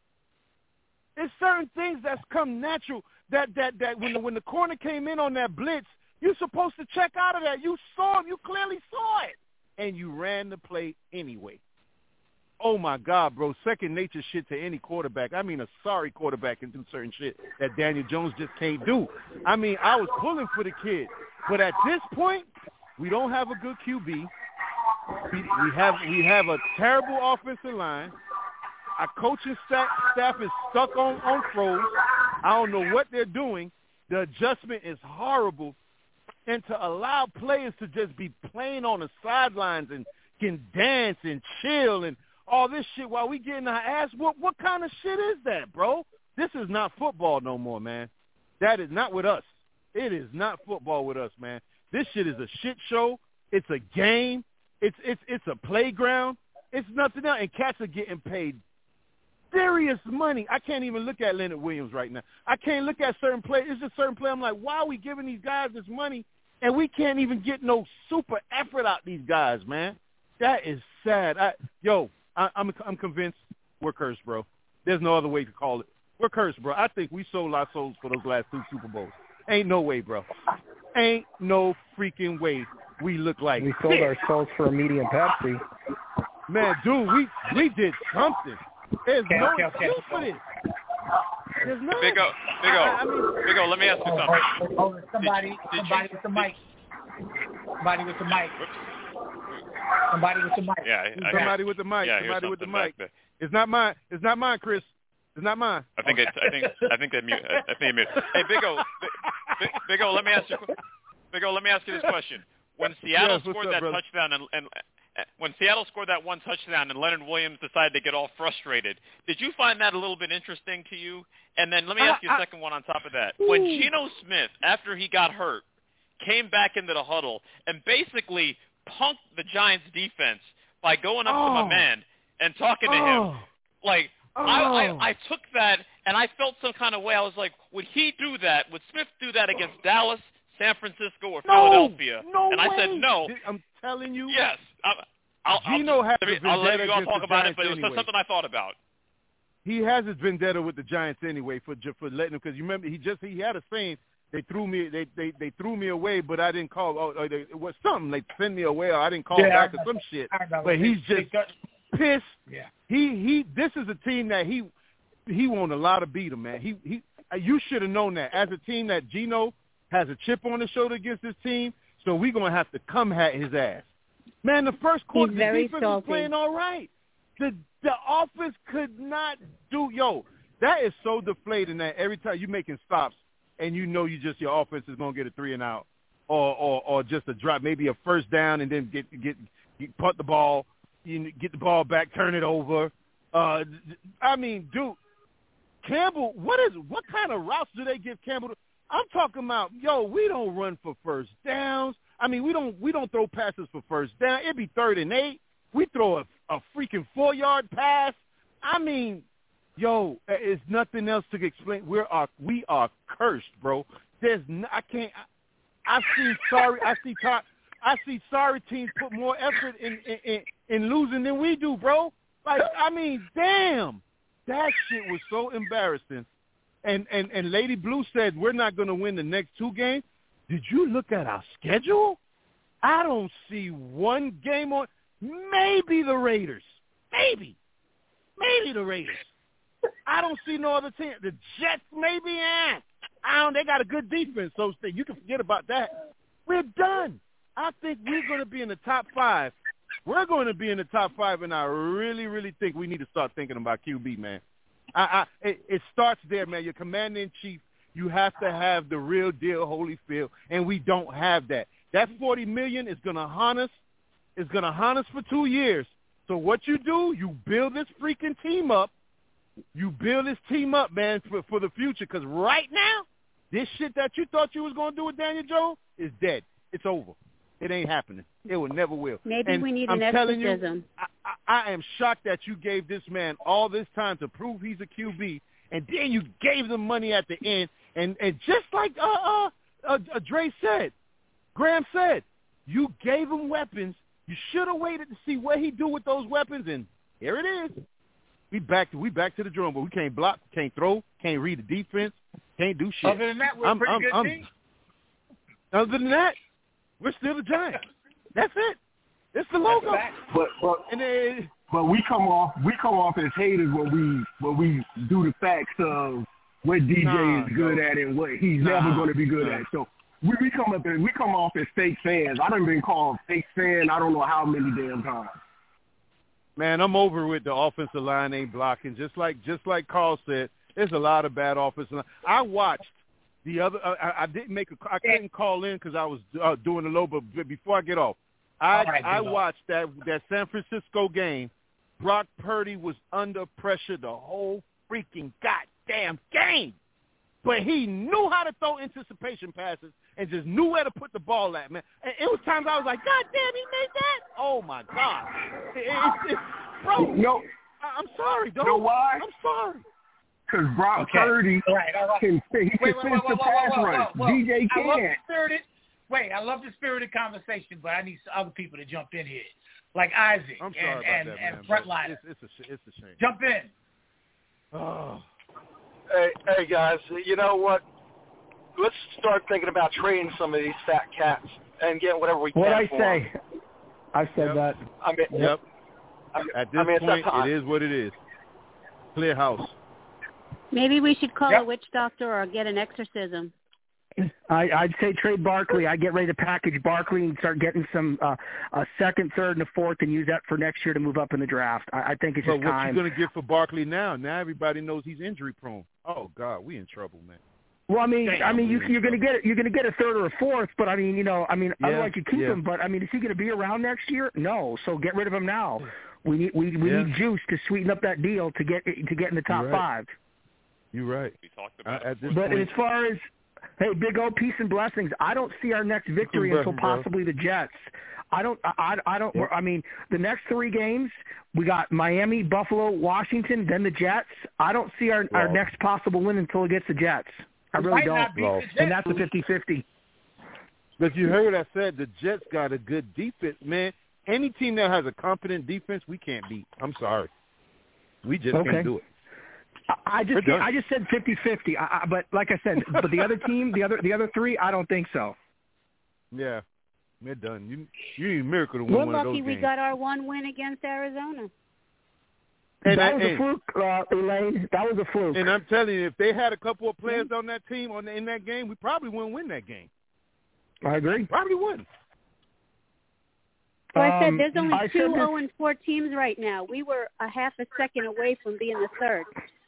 There's certain things that's come natural that, that, that when, the, when the corner came in on that blitz, you're supposed to check out of that. You saw him. You clearly saw it. And you ran the play anyway. Oh, my God, bro. Second nature shit to any quarterback. I mean, a sorry quarterback can do certain shit that Daniel Jones just can't do. I mean, I was pulling for the kid. But at this point, we don't have a good Q B. We, we have we have a terrible offensive line. Our coaching staff, staff is stuck on, on throws. I don't know what they're doing. The adjustment is horrible. And to allow players to just be playing on the sidelines and can dance and chill and all this shit while we getting our ass whooped, what kind of shit is that, bro? This is not football no more, man. That is not with us. It is not football with us, man. This shit is a shit show. It's a game. It's it's it's a playground. It's nothing else. And cats are getting paid serious money. I can't even look at Leonard Williams right now. I can't look at certain players. It's just certain play. I'm like, why are we giving these guys this money and we can't even get no super effort out these guys, man? That is sad. I, yo, I, I'm I'm convinced we're cursed, bro. There's no other way to call it. We're cursed, bro. I think we sold our souls for those last two Super Bowls. Ain't no way, bro. Ain't no freaking way we look like we sold this. our souls for a medium Pepsi. Man, dude, we we did something. There's okay, no okay, excuse okay. for this. There's no. Big O, Big O, I mean, Big O, let me ask you Oh, something. oh, oh, somebody, Did- did somebody you- with the mic. Somebody with the mic. Somebody with the mic. Yeah, I, I, somebody with the mic. yeah, I hear somebody with the something mic. back there. It's not mine. It's not mine, Chris. It's not mine. I think it's, I think I think they mute. I think they mute. Hey, Big O, Big, Big O, let me ask you. Big O, let me ask you this question. When Seattle Yes, what's scored up, that brother? touchdown and, and when Seattle scored that one touchdown and Leonard Williams decided to get all frustrated, did you find that a little bit interesting to you? And then let me ask you a second one on top of that. When Geno Smith, after he got hurt, came back into the huddle and basically punked the Giants' defense by going up oh. to my man and talking to oh. him, like, oh. I, I, I took that and I felt some kind of way. I was like, would he do that? Would Smith do that against Dallas, San Francisco, or no, Philadelphia? No and way. I said no. I'm telling you. Yes. I, I'll, Geno I'll, has just, a I'll let vendetta you all against talk the about Giants it, but it was anyway. something I thought about. He has his vendetta with the Giants anyway for for letting him, because you remember he just he had a saying, they threw me they they, they threw me away, but I didn't call. Or, or they, it was something like send me away, or I didn't call yeah, back or some shit. But he's just pissed. Yeah. He he. This is a team that he he won a lot of beat him, man. He he. You should have known that as a team that Geno has a chip on his shoulder against this team, so we're gonna have to come at his ass. Man, the first quarter the defense salty. was playing all right. The the offense could not do yo. That is so deflating that every time you're making stops and you know you just your offense is gonna get a three and out, or or, or just a drop, maybe a first down and then get get, get punt the ball, you get the ball back, turn it over. Uh, I mean, dude, Campbell, what is what kind of routes do they give Campbell? I'm talking about yo. We don't run for first downs. I mean, we don't we don't throw passes for first down. It'd be third and eight. We throw a, a freaking four-yard pass. I mean, yo, it's nothing else to explain. We're are we are cursed, bro. There's no, I can't. I, I see sorry. I see I see sorry teams put more effort in, in in in losing than we do, bro. Like, I mean, damn, that shit was so embarrassing. And and and Lady Blue said we're not going to win the next two games. Did you look at our schedule? I don't see one game on. Maybe the Raiders. Maybe. Maybe the Raiders. I don't see no other team. The Jets, maybe. Eh. I don't. They got a good defense, so you can forget about that. We're done. I think we're going to be in the top five. We're going to be in the top five, and I really, really think we need to start thinking about Q B, man. I, I, it, it starts there, man. Your commander-in-chief, you have to have the real deal Holyfield, and we don't have that. That forty million dollars is going to haunt us. It's going to haunt us for two years. So what you do, you build this freaking team up. You build this team up, man, for, for the future. Because right now, this shit that you thought you was going to do with Daniel Jones is dead. It's over. It ain't happening. It will never will. Maybe and we need I'm an telling exorcism. You, I, I, I am shocked that you gave this man all this time to prove he's a Q B, and then you gave them money at the end. And, and just like uh, uh, uh, uh, Dre said, Graham said, you gave him weapons. You should have waited to see what he do with those weapons, and here it is. We back to we back to the drum, but we can't block, can't throw, can't read the defense, can't do shit. Other than that, we're I'm, a pretty I'm, good I'm, team. Other than that, we're still the Giants. That's it. It's the logo. But but and then, but we come off we come off as haters when we when we do the facts of what D J nah, is good no. at and what he's nah, never going to be good nah. at. So we, we come up and we come off as fake fans. I done been called fake fan. I don't know how many damn times. Man, I'm over with the offensive line ain't blocking. Just like just like Carl said, there's a lot of bad offensive line. I watched the other. I, I didn't make a. I couldn't call in because I was uh, doing the low. But before I get off, I right, I watched that that San Francisco game. Brock Purdy was under pressure the whole freaking goddamn game. But he knew how to throw anticipation passes and just knew where to put the ball at, man. And it was times I was like, God damn, he made that? Oh, my God. It, it, it, bro, no, I, I'm sorry, dog. You know why? I'm sorry. Because Brock okay. Purdy all right, all right. can he can wait, wait, finish wait, the wait, pass wait, wait, rush. wait, wait. D J I love the can't. spirited, wait, I love the spirited conversation, but I need other people to jump in here. Like Isaac I'm sorry and, about and, that, and man, Frontliner. It's, it's, a, it's a shame. Jump in. Oh. Hey, hey, guys, you know what? Let's start thinking about trading some of these fat cats and getting whatever we can. What I for say? them. I said Yep. that. I mean, Yep. I mean, At this I mean, it's point, that time. it is what it is. Clear house. Maybe we should call Yep. a witch doctor or get an exorcism. I, I'd say trade Barkley. I get ready to package Barkley and start getting some uh, a second, third, and a fourth, and use that for next year to move up in the draft. I, I think it's But just what time. you going to get for Barkley now? Now everybody knows he's injury prone. Oh, God, we in trouble, man. Well, I mean, Damn, I mean, you, man. you're going to get you're going to get a third or a fourth, but I mean, you know, I mean, Yeah, I'd like to keep yeah. him, but I mean, is he going to be around next year? No, so get rid of him now. We need we we Yeah. need juice to sweeten up that deal to get to get in the top You're right. five. You're right. We talked about Uh, it at this But point, as far as hey, Big O, peace and blessings. I don't see our next victory Peace and until blessings, bro. possibly the Jets. I don't. I, I don't. Yep. I mean, the next three games we got Miami, Buffalo, Washington, then the Jets. I don't see our our Lost. next possible win until it gets the Jets. I really Might don't. not beat the Lost. Jets. And that's a fifty-fifty. But you heard I said the Jets got a good defense, man. Any team that has a competent defense, we can't beat. I'm sorry. We just Okay. can't do it. I- I We're just done. I just said fifty-fifty. I, I, but like I said, but the other team, the other the other three, I don't think so. Yeah. We're done. You you need a miracle to win We're one of lucky those we games. got our one win against Arizona. And that I- was a and- fluke, uh, Elaine. That was a fluke. And I'm telling you, if they had a couple of players on that team on the, in that game, we probably wouldn't win that game. I agree. Probably wouldn't. So I said Um, there's only I two said this- oh and four teams right now. We were a half a second away from being the third.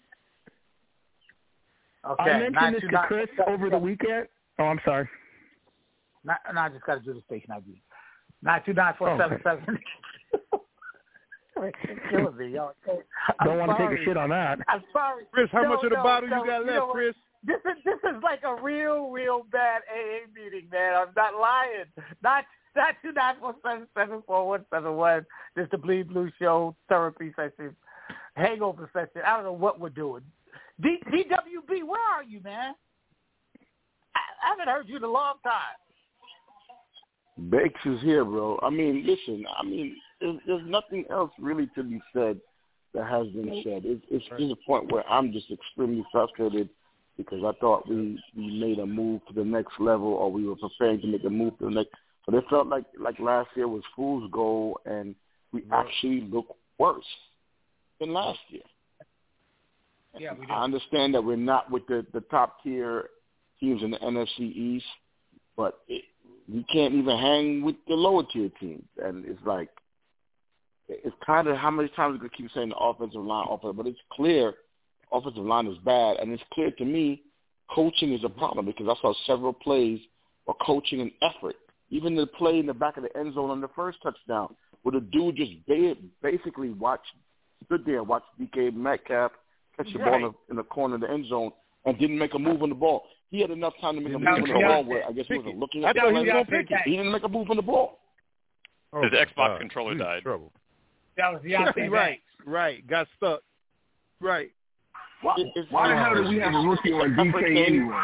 Okay. I mentioned nine this two to nine- Chris over the weekend. Oh, I'm sorry. No, no, I just got to do the station I D. Nine two nine four seven seven. It's killing me, yo. I'm Don't want to take sorry. a shit on that. I'm sorry, Chris, how No, much of the no, bottle no, you got you left, know what? Chris? This is this is like a real, real bad A A meeting, man. I'm not lying. Not not two nine four seven seven four one seven one. This is the Bleed Blue Show therapy session, hangover session. I don't know what we're doing. D, D W B, where are you, man? I, I haven't heard you in a long time. Bakes is here, bro. I mean, listen. I mean, there's, there's nothing else really to be said that has been said. It's, it's to the point where I'm just extremely frustrated because I thought we we made a move to the next level, or we were preparing to make a move to the next. But it felt like like last year was fool's gold, and we actually look worse than last year. Yeah, we do. I understand that we're not with the, the top tier teams in the N F C East, but it, we can't even hang with the lower tier teams. And it's like, it's kind of how many times we keep saying the offensive line, offensive, but it's clear offensive line is bad. And it's clear to me coaching is a problem because I saw several plays where coaching and effort. Even the play in the back of the end zone on the first touchdown where the dude just ba- basically watched, stood there and watched D K Metcalf catch the Right. ball in the, in the corner of the end zone and didn't make a move on the ball. He had enough time to make a That move was on the ball Deontay. where I guess he wasn't looking I at the thought he play. was gonna pick it. He didn't make a move on the ball. Oh, His my Xbox God. controller He's in died. trouble. That was Deontay right, right. Got stuck. Right. Why, It- it's- why the hell do we have a rookie on D K anyway?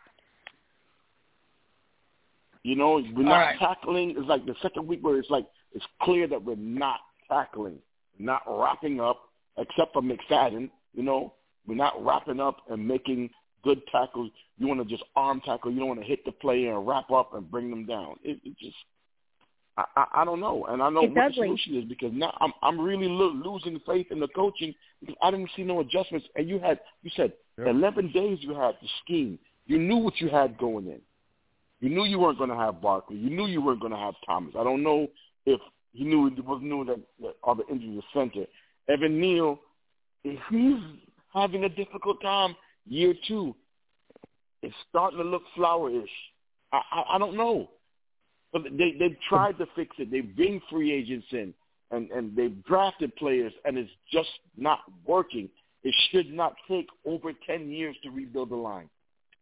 You know, we're not right. tackling. It's like the second week where it's like it's clear that we're not tackling, not wrapping up, except for McFadden. You know, we're not wrapping up and making good tackles. You want to just arm tackle. You don't want to hit the player and wrap up and bring them down. It, it just, I, I, I don't know, and I know It's what ugly. the solution is because now I'm I'm really lo- losing faith in the coaching because I didn't see no adjustments. And you had, you said, Yep. eleven days you had to scheme. You knew what you had going in. You knew you weren't going to have Barkley. You knew you weren't going to have Thomas. I don't know if he knew it was knew that, that all the injuries were center. Evan Neal, if he's having a difficult time year two, it's starting to look flower-ish. I, I, I don't know. But they, they've tried to fix it. They've been free agents in, and, and they've drafted players, and it's just not working. It should not take over ten years to rebuild the line.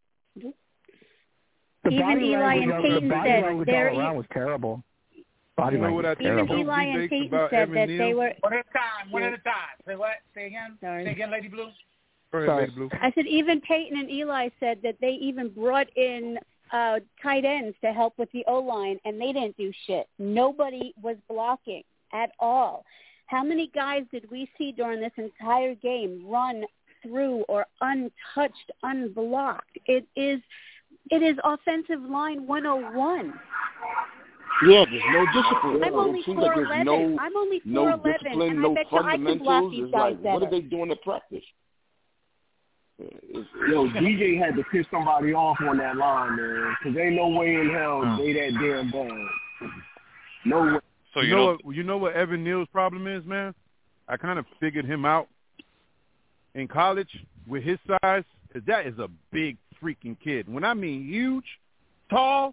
The Even body Eli language, and of- Peyton the body said language they're all around e- was terrible. Body You know what I language think? was Even terrible. Joe Eli B. and Bakes Peyton about said Evan that Neal? they were. One at a time. One at a time. Say what? Say again. Sorry. Say again, Lady Blue. Go ahead, Sorry. Lady Blue. I said even Peyton and Eli said that they even brought in uh, tight ends to help with the O-line, and they didn't do shit. Nobody was blocking at all. How many guys did we see during this entire game run through or untouched, unblocked? It is, it is offensive line one oh one. Yeah, there's no discipline. I'm only it seems four like there's eleven. no, I'm only no four eleven, discipline, and no I bet you I can block fundamentals. these It's guys like, better. what are they doing at practice? It's, Yo, D J had to piss somebody off on that line, man, because ain't no way in hell Hmm. they that damn bad. No way. So you you know know, what? You know what Evan Neal's problem is, man. I kind of figured him out in college with his size, because that is a big freaking kid. When I mean huge, tall,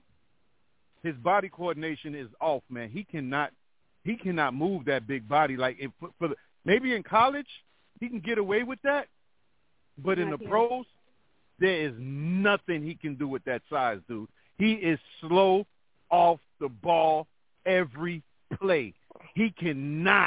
his body coordination is off, man. He cannot he cannot move that big body. Like if, for the, maybe in college he can get away with that, but in the pros, there is nothing he can do with that size, dude. He is slow off the ball every play. He cannot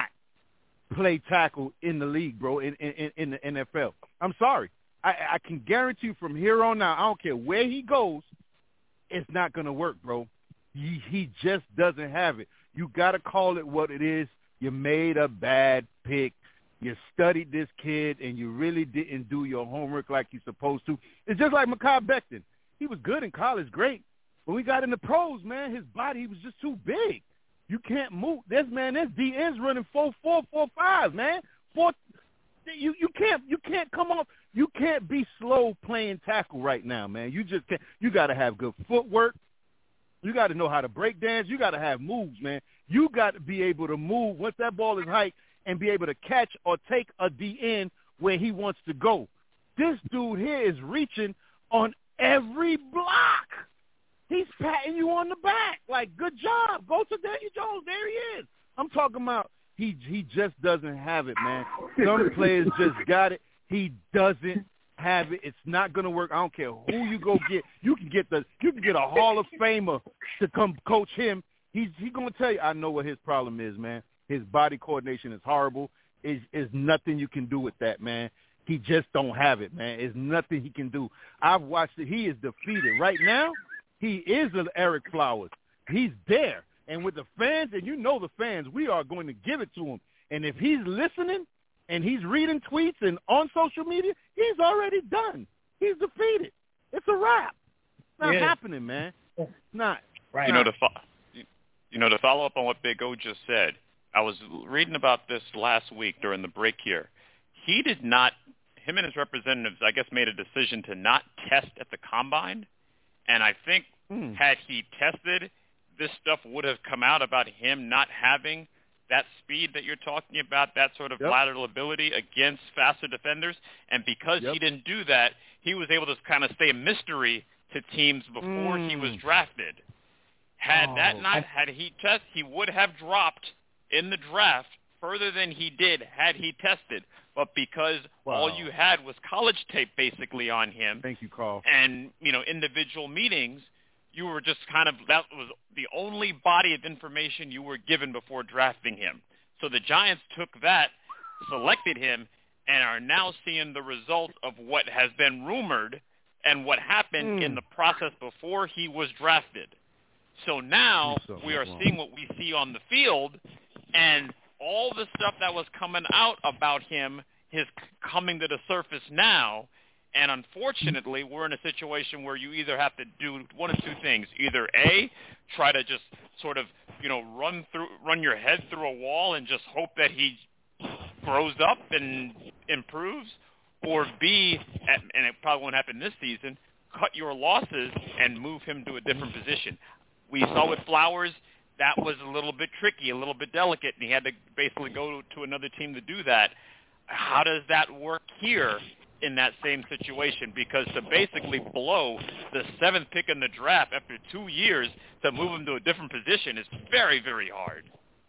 play tackle in the league, bro, in, in, in the N F L. I'm sorry. I, I can guarantee you from here on out, I don't care where he goes, it's not going to work, bro. He, he just doesn't have it. You got to call it what it is. You made a bad pick. You studied this kid, and you really didn't do your homework like you're supposed to. It's just like Mekhi Becton. He was good in college, great. When we got in the pros, man, his body, he was just too big. You can't move. This man, this D N's running four four, four five, man. Four, you you can't you can't come off. You can't be slow playing tackle right now, man. You just can't. You got to have good footwork. You got to know how to break dance. You got to have moves, man. You got to be able to move once that ball is hiked and be able to catch or take a D N where he wants to go. This dude here is reaching on every block. He's patting you on the back. Like, good job. Go to Daniel Jones. There he is. I'm talking about he he just doesn't have it, man. Some players just got it. He doesn't have it. It's not going to work. I don't care who you go get. You can get the you can get a Hall of Famer to come coach him. He's he going to tell you, I know what his problem is, man. His body coordination is horrible. Is is nothing you can do with that, man. He just don't have it, man. There's nothing he can do. I've watched it. He is defeated. Right now, he is an Eric Flowers. He's there. And with the fans, and you know the fans, we are going to give it to him. And if he's listening and he's reading tweets and on social media, he's already done. He's defeated. It's a wrap. It's not yeah. happening, man. It's not. Right. You know, to fo- you know, to follow up on what Big O just said, I was reading about this last week during the break here. He did not, him and his representatives, I guess, made a decision to not test at the combine. And I think mm. had he tested, this stuff would have come out about him not having that speed that you're talking about, that sort of yep. lateral ability against faster defenders. And because yep. he didn't do that, he was able to kind of stay a mystery to teams before mm. he was drafted. Had oh, that not, I... had he test, he would have dropped in the draft further than he did had he tested. But because wow. all you had was college tape basically on him. Thank you, Carl. And, you know, individual meetings, you were just kind of, that was the only body of information you were given before drafting him. So the Giants took that, selected him, and are now seeing the result of what has been rumored and what happened mm. in the process before he was drafted. So now so we are wrong. seeing what we see on the field, and all the stuff that was coming out about him is coming to the surface now. And unfortunately, we're in a situation where you either have to do one of two things. Either A, try to just sort of, you know, run through, run your head through a wall and just hope that he grows up and improves, or B, and it probably won't happen this season, cut your losses and move him to a different position. We saw with Flowers, that was a little bit tricky, a little bit delicate, and he had to basically go to another team to do that. How does that work here in that same situation? Because to basically blow the seventh pick in the draft after two years to move him to a different position is very, very hard.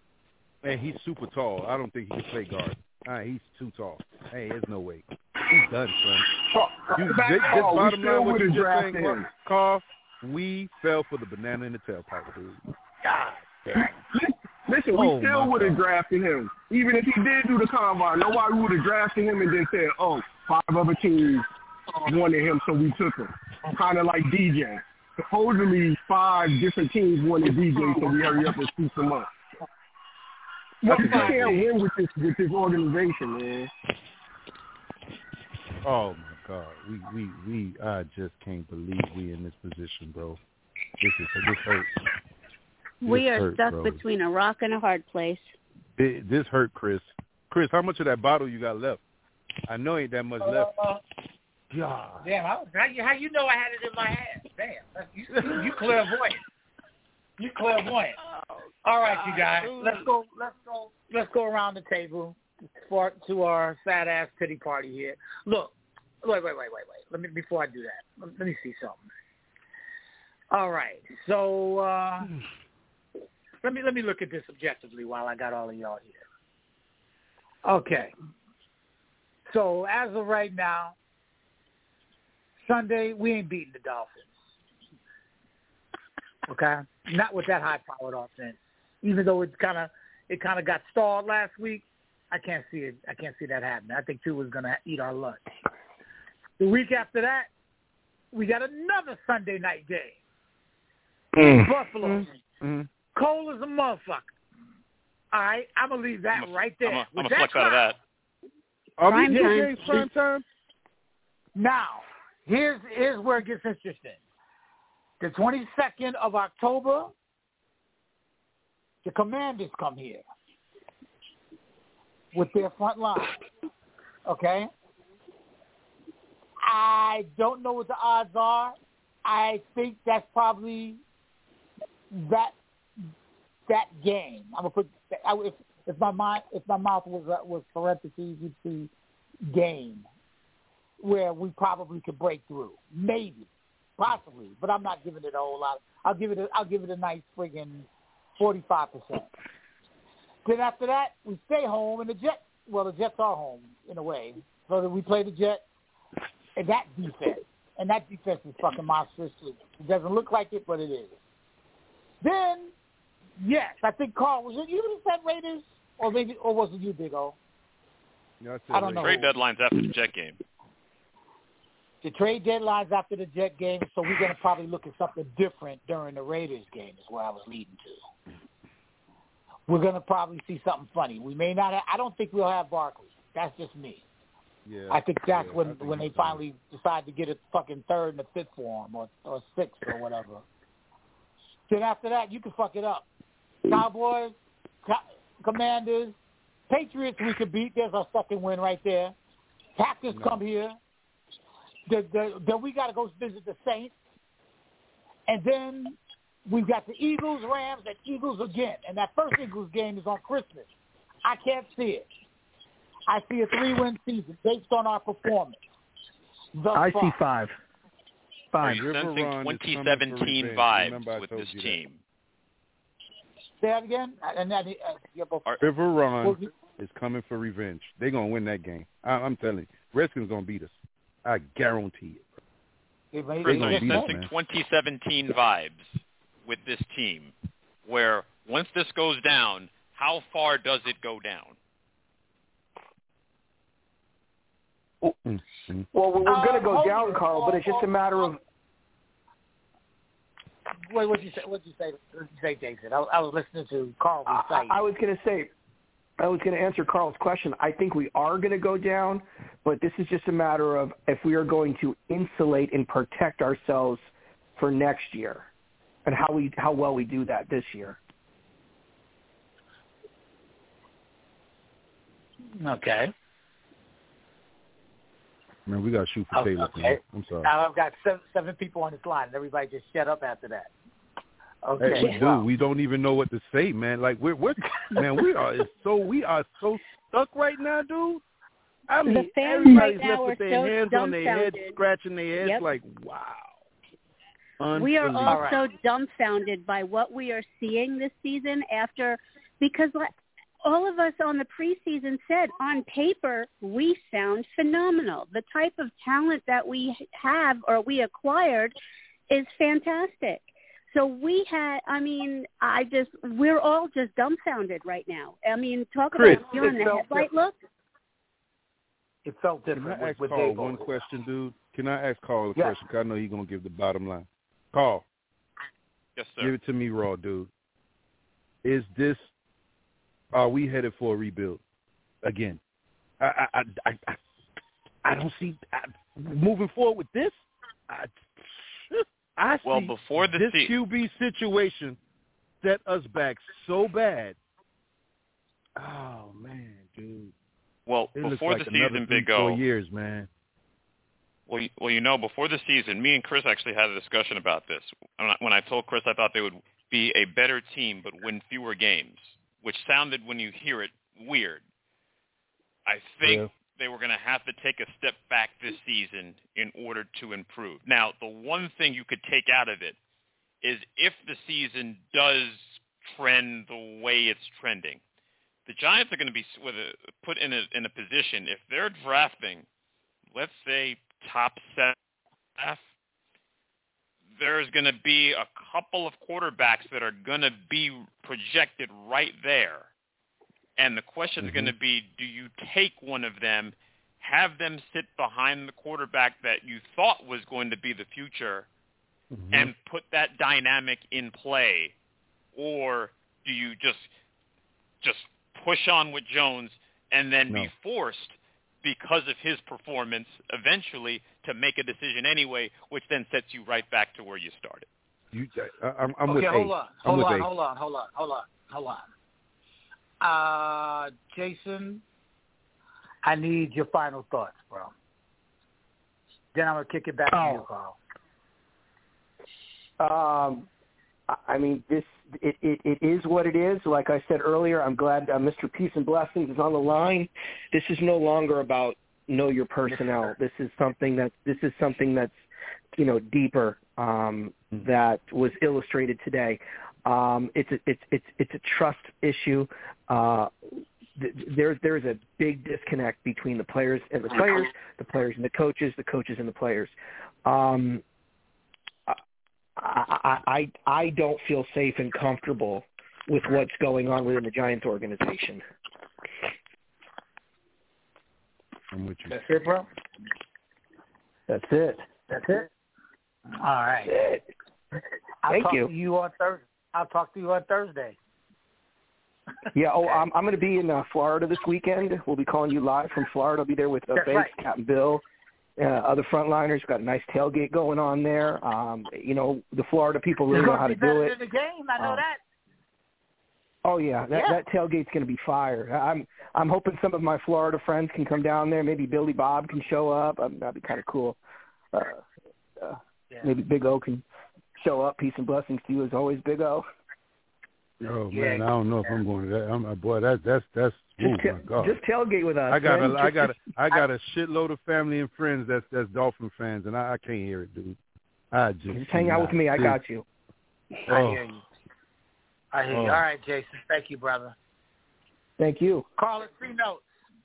Hey, he's super tall. I don't think he can play guard. All right, he's too tall. Hey, there's no way. He's done, son. You, this, this bottom line, what you just saying, Carl, we fell for the banana in the tailpipe, dude. God damn. Listen, we oh still would have drafted him. Even if he did do the combine, nobody would have drafted him and then said, oh, five other teams wanted him, so we took him. Kind of like D J. Supposedly five different teams wanted D J, so we hurry up and scoop him up. You can't win with this, with this organization, man. Oh, my God. We, we, we, I just can't believe we in this position, bro. This is, this hurts. We this are hurt, stuck bro. between a rock and a hard place. It, this hurt, Chris. Chris, how much of that bottle you got left? I know ain't that much uh, left. Uh, God. Damn, how, how, you, how you know I had it in my hand? Damn, you, you, you clairvoyant. You clairvoyant. All right, you guys, let's go. Let's go. Let's go around the table for to our fat ass pity party here. Look, Wait, wait, wait, wait, wait. Let me before I do that. Let, let me see something. All right. So uh, let me let me look at this objectively while I got all of y'all here. Okay. So as of right now, Sunday we ain't beating the Dolphins. Okay, not with that high-powered offense. Even though it kind of it kind of got stalled last week, I can't see it. I can't see that happening. I think Tua's going to eat our lunch. The week after that, we got another Sunday night game. Mm. Buffalo, Mm. cold as a motherfucker. All right, I'm gonna leave that I'm a, right there. I'm With gonna flex that out of that. Are Prime we time. getting prime time? Now, here's here's where it gets interesting. The twenty-second of October, the Commanders come here with their front line. Okay? I don't know what the odds are. I think that's probably that that game. I'm gonna put I, if, if my mind if my mouth was uh, was parentheses, you'd see game where we probably could break through, maybe, possibly, but I'm not giving it a whole lot. I'll give it a, I'll give it a nice friggin' forty-five percent. Then after that, we stay home, and the Jets. Well, the Jets are home in a way, so that we play the Jets and that defense. And that defense is fucking monstrous too. It doesn't look like it, but it is. Then, yes, I think Carl, was it you who said Raiders? Or maybe, or was it you, Big O? No, I don't know. Trade deadline's after the Jet game. The trade deadline's after the Jet game, so we're going to probably look at something different during the Raiders game is where I was leading to. We're going to probably see something funny. We may not have, I don't think we'll have Barkley. That's just me. Yeah, I think that's yeah, when think when they so. finally decide to get a fucking third and a fifth for him, or, or sixth or whatever. Then after that, you can fuck it up. Cowboys, Co- Commanders, Patriots we could beat. There's our second win right there. Packers No. come here. The, the, then we got to go visit the Saints. And then we've got the Eagles, Rams, and Eagles again. And that first Eagles game is on Christmas. I can't see it. I see a three-win season based on our performance. Thus I far. see five. Are Five. you River sensing Run is twenty coming for seventeen revenge. vibes Remember I with told this you that. team? Say that again? And then, uh, yeah, but, River Run well, is coming for revenge. They're going to win that game. I, I'm telling you. Redskins going to beat us. I guarantee it. it may, They're it gonna Are you may- beat us, sensing man. twenty seventeen vibes with this team, where once this goes down, how far does it go down? Oh, mm, mm. Well, we're, we're Uh, going to go hold down, it. Carl, but it's just a matter of Wait, what'd you say? What'd you say? What'd you say, Jason? I, I was listening to Carl I, recite. I was going to say, I was going to answer Carl's question. I think we are going to go down, but this is just a matter of if we are going to insulate and protect ourselves for next year, and how we how well we do that this year. Okay. Man, we got to shoot for Oh, Taylor. okay. Man. I'm sorry. Now I've got seven, seven people on this line, and everybody just shut up after that. Okay. Hey, we well, do. We don't even know what to say, man. Like we're, we're man, we are so we are so stuck right now, dude. I mean, The fans everybody's right now left are with their so hands on their heads, dumbfounded. scratching their heads, Yep. like, wow. We are all right. so dumbfounded by what we are seeing this season after, because like, all of us on the preseason said on paper we sound phenomenal. The type of talent that we have or we acquired is fantastic. So we had, I mean, I just, we're all just dumbfounded right now. I mean, talk Chris, about feeling the it felt headlight look. it felt Can different I with, ask with Carl Dave one Olsen. question, dude? Can I ask Carl a Yeah. question? 'Cause I know he's gonna give the bottom line. Carl, Yes, sir. give it to me raw, dude. Is this? Are we headed for a rebuild again? I I I I, I don't see I, moving forward with this. I, I see Well, before the this se- Q B situation set us back so bad. Oh man, dude. Well, It looks before like the another season, three, Big four O. years, man. Well, you, well, you know, before the season, me and Chris actually had a discussion about this. When I, when I told Chris I thought they would be a better team but win fewer games, which sounded, when you hear it, weird. I think Yeah. they were going to have to take a step back this season in order to improve. Now, the one thing you could take out of it is if the season does trend the way it's trending, the Giants are going to be with a, put in a, in a position, if they're drafting, let's say, top seven, there's going to be a couple of quarterbacks that are going to be projected right there. And the question is mm-hmm. going to be, do you take one of them, have them sit behind the quarterback that you thought was going to be the future, mm-hmm. and put that dynamic in play? Or do you just just push on with Jones and then no. be forced, because of his performance, eventually to make a decision anyway, which then sets you right back to where you started? You, I, I'm, I'm okay, with hold eight. on, I'm hold with on, eight. hold on, hold on, hold on, hold on. Uh, Jason, I need your final thoughts, bro. Then I'm gonna kick it back oh. to you, Carl. Um, I mean, this it, it, it is what it is. Like I said earlier, I'm glad uh, Mister Peace and Blessings is on the line. This is no longer about know your personnel. This is something that this is something that's you know deeper um, that was illustrated today. Um, it's a, it's it's it's a trust issue. Uh, th- there's there's a big disconnect between the players and the players, the players and the coaches, the coaches and the players. Um, I, I I don't feel safe and comfortable with what's going on within the Giants organization. I'm with you. That's it, bro. That's it. That's it. All right. That's it. I'll Thank talk you. To you on Thursday. I'll talk to you on Thursday. Yeah. Oh, I'm I'm going to be in uh, Florida this weekend. We'll be calling you live from Florida. I'll be there with uh, Bates, right. Captain Bill. Uh, other frontliners. Got a nice tailgate going on there. Um, you know, the Florida people really know how to do it. In the game, I know um, that. Oh yeah, that yeah. that tailgate's going to be fire. I'm I'm hoping some of my Florida friends can come down there. Maybe Billy Bob can show up. Um, that'd be kind of cool. Uh, uh, yeah. Maybe Big O can show up. Peace and blessings to you as always, Big O. Oh yeah. man, I don't know if I'm going to that. I'm, boy, that that's that's. Just, oh ta- my God. just tailgate with us. I got man. a, just, I got a, just, I got a shitload of family and friends that's that's Dolphin fans, and I, I can't hear it, dude. I just, just hang out with me. I got you. Oh. I hear you. I hear oh. you. All right, Jason. Thank you, brother. Thank you. Carl, three notes.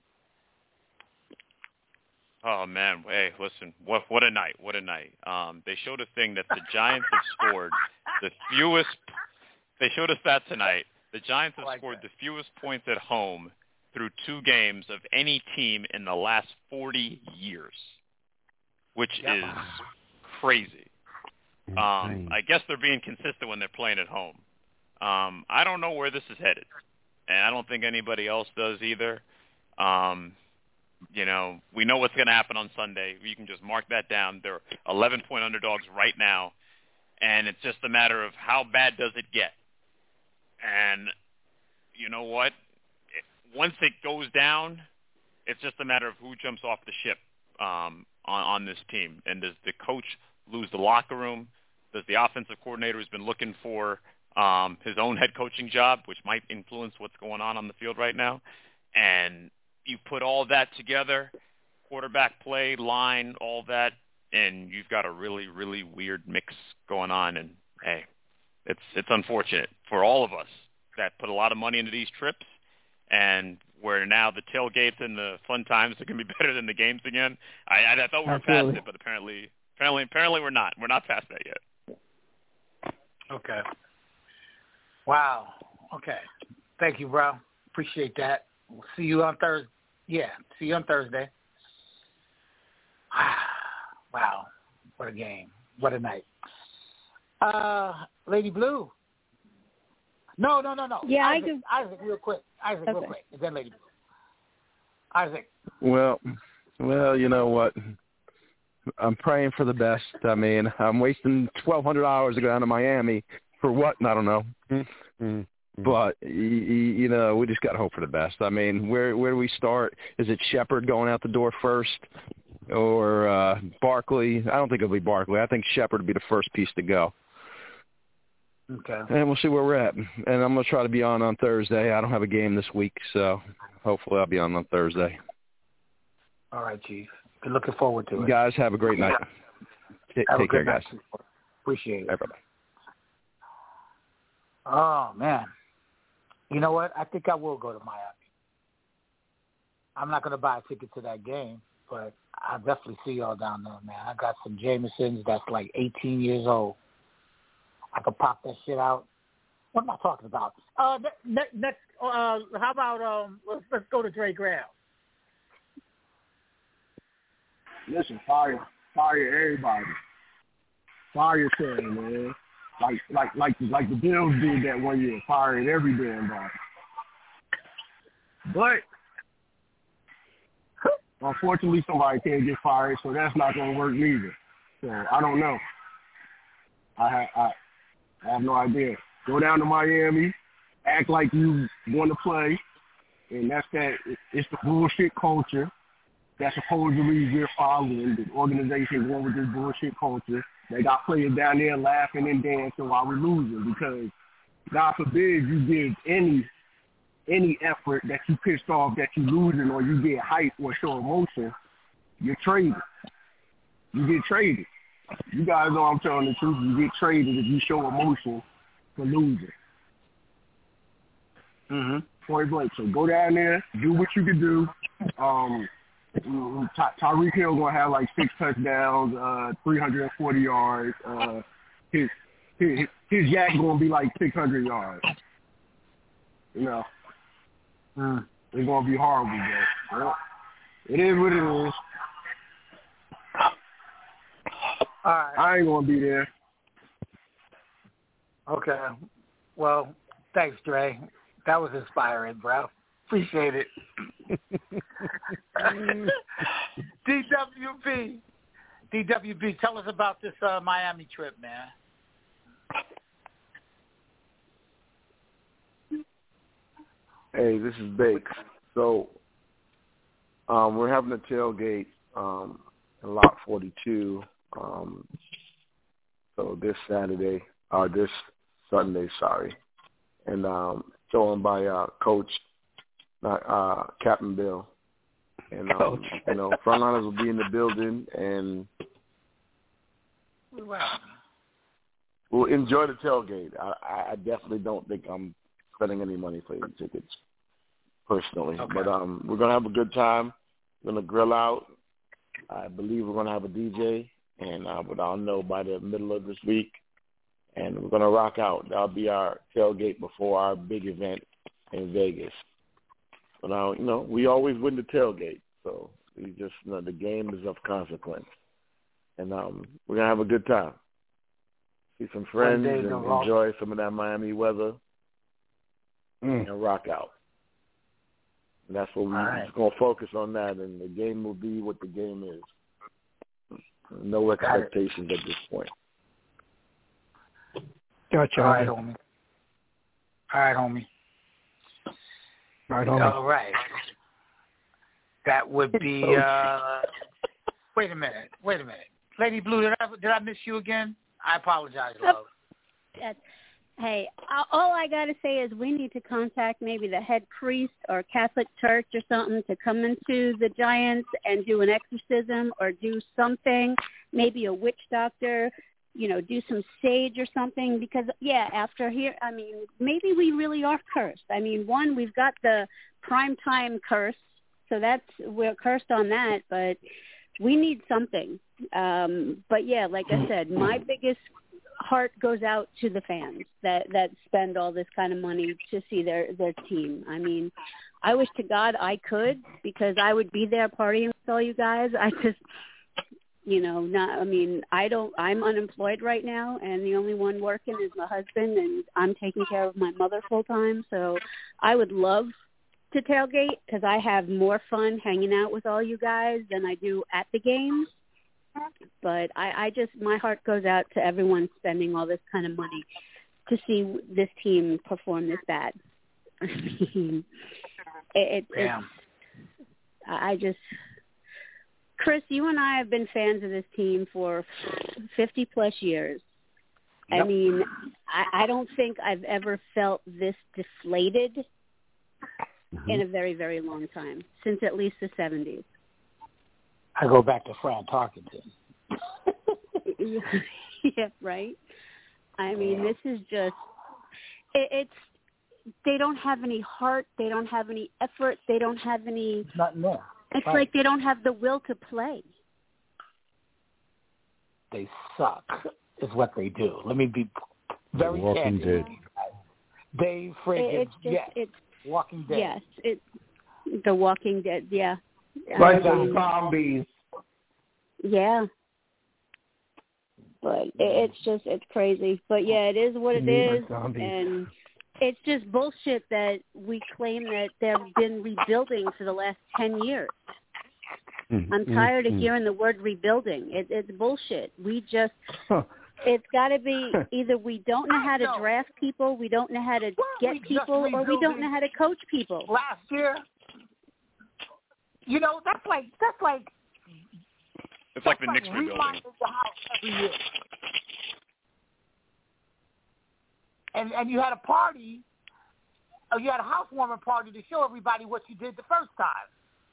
Oh man, hey, listen, what what a night, what a night. Um, they showed a thing that the Giants have scored the fewest. They showed us that tonight. The Giants have like scored that. the fewest points at home through two games of any team in the last forty years, which yep. is crazy. Um, I guess they're being consistent when they're playing at home. Um, I don't know where this is headed, and I don't think anybody else does either. Um, you know, we know what's going to happen on Sunday. You can just mark that down. They're eleven-point underdogs right now, and it's just a matter of how bad does it get. And you know what? Once it goes down, it's just a matter of who jumps off the ship um, on, on this team. And does the coach lose the locker room? Does the offensive coordinator who's been looking for um, his own head coaching job, which might influence what's going on on the field right now? And you put all that together, quarterback play, line, all that, and you've got a really, really weird mix going on. And, hey, it's it's unfortunate for all of us that put a lot of money into these trips, and where now the tailgates and the fun times are going to be better than the games again. I, I, I thought we were Absolutely. past it, but apparently, apparently, apparently we're not. We're not past that yet. Okay. Wow. Okay. Thank you, bro. Appreciate that. We'll see you on Thursday. Yeah, see you on Thursday. Wow. What a game. What a night. Uh, Lady Blue. No, no, no, no. Yeah, Isaac, I do. Isaac, real quick. Isaac, Okay. real quick. And then Lady Blue. Isaac. Well, well, you know what? I'm praying for the best. I mean, I'm wasting twelve hundred hours to go down to Miami for what? I don't know. Mm-hmm. But, you, you know, we just got to hope for the best. I mean, where where do we start? Is it Shepard going out the door first or uh, Barkley? I don't think it'll be Barkley. I think Shepard will be the first piece to go. Okay. And we'll see where we're at. And I'm going to try to be on on Thursday. I don't have a game this week, so hopefully I'll be on on Thursday. All right, Chief. Been looking forward to it. You guys have a great night. T- have take care, guys. Night. Appreciate it. Bye, bye. Oh, man. You know what? I think I will go to Miami. I'm not going to buy a ticket to that game, but I'll definitely see y'all down there, man. I got some Jamesons that's like eighteen years old. I could pop that shit out. What am I talking about? Uh, next, next uh, how about um, let's, let's go to Dre Graham. Listen, fire, fire everybody. Fire Sam, man. Like, like, like, like the Bills did that one year, firing every damn body. But unfortunately, somebody can't get fired, so that's not going to work neither. So I don't know. I have, I, I have no idea. Go down to Miami, act like you want to play, and that's that. It's the bullshit culture that supposedly we're following. The organization going with this bullshit culture. They got players down there laughing and dancing while we're losing because, God forbid, you give any any effort that you pissed off that you're losing or you get hype or show emotion, you're traded. You get traded. You guys know I'm telling the truth. You get traded if you show emotion for losing. Mm-hmm. Point blank. So go down there, do what you can do. Um, Ty- Tyreek Hill gonna have like six touchdowns, uh, three hundred forty yards. Uh, his his his yak gonna be like six hundred yards. You know, mm. It's gonna be horrible, but well, it is what it is. All right. I ain't gonna be there. Okay. Well, thanks, Dre. That was inspiring, bro. Appreciate it. D W B. D W B, tell us about this uh, Miami trip, man. Hey, this is Bakes. So um, we're having a tailgate um, in Lot forty-two. Um, so this Saturday, or this Sunday, sorry. And um, joined by uh, Coach Uh, Captain Bill, and um, you know, frontliners will be in the building, and wow. we'll enjoy the tailgate. I, I definitely don't think I'm spending any money for any tickets, personally. Okay. But um, we're gonna have a good time. We're gonna grill out. I believe we're gonna have a D J, and uh, but I'll know by the middle of this week, and we're gonna rock out. That'll be our tailgate before our big event in Vegas. But now, you know, we always win the tailgate, so we just, you know, the game is of consequence. And um, we're going to have a good time. See some friends and enjoy some of that Miami weather mm. and rock out. And that's what we're right. going to focus on that, and the game will be what the game is. No expectations at this point. Gotcha. All right, homie. All right, homie. Right on. All right. That would be. Uh, wait a minute. Wait a minute. Lady Blue, did I did I miss you again? I apologize, love. Yes. Hey, all I got to say is we need to contact maybe the head priest or Catholic Church or something to come into the Giants and do an exorcism or do something, maybe a witch doctor, you know, do some sage or something because, yeah, after here, I mean, maybe we really are cursed. I mean, one, we've got the primetime curse, so that's, we're cursed on that, but we need something. Um, but, yeah, like I said, my biggest heart goes out to the fans that, that spend all this kind of money to see their, their team. I mean, I wish to God I could because I would be there partying with all you guys. I just... You know, not, I mean, I don't, I'm unemployed right now, and the only one working is my husband, and I'm taking care of my mother full time. So I would love to tailgate because I have more fun hanging out with all you guys than I do at the games. But I, I just, my heart goes out to everyone spending all this kind of money to see this team perform this bad. I mean, it, it, it's, I just... Chris, you and I have been fans of this team for fifty plus years. Yep. I mean, I, I don't think I've ever felt this deflated mm-hmm. in a very, very long time, since at least the seventies. I go back to Fran Tarkenton. Yeah, right. I mean, this is just it, it's they don't have any heart, they don't have any effort, they don't have any. Nothing there. It's right. like they don't have the will to play. They suck. Is what they do. Let me be very Walking candid. Dead. They friggin' It's just yes. it's Walking Dead. Yes, it's The Walking Dead. Yeah. Like um, the zombies. Yeah. But it, it's just it's crazy. But yeah, it is what it is, and it's just bullshit that we claim that they've been rebuilding for the last ten years. Mm-hmm. I'm tired mm-hmm. of hearing the word rebuilding. It, it's bullshit. We just, it's got to be either we don't know how to draft people, we don't know how to get people, or we don't know how to coach people. Last year, you know, that's like that's like. It's like the Knicks rebuilding. The house every year. And and you had a party, or you had a housewarming party to show everybody what you did the first time.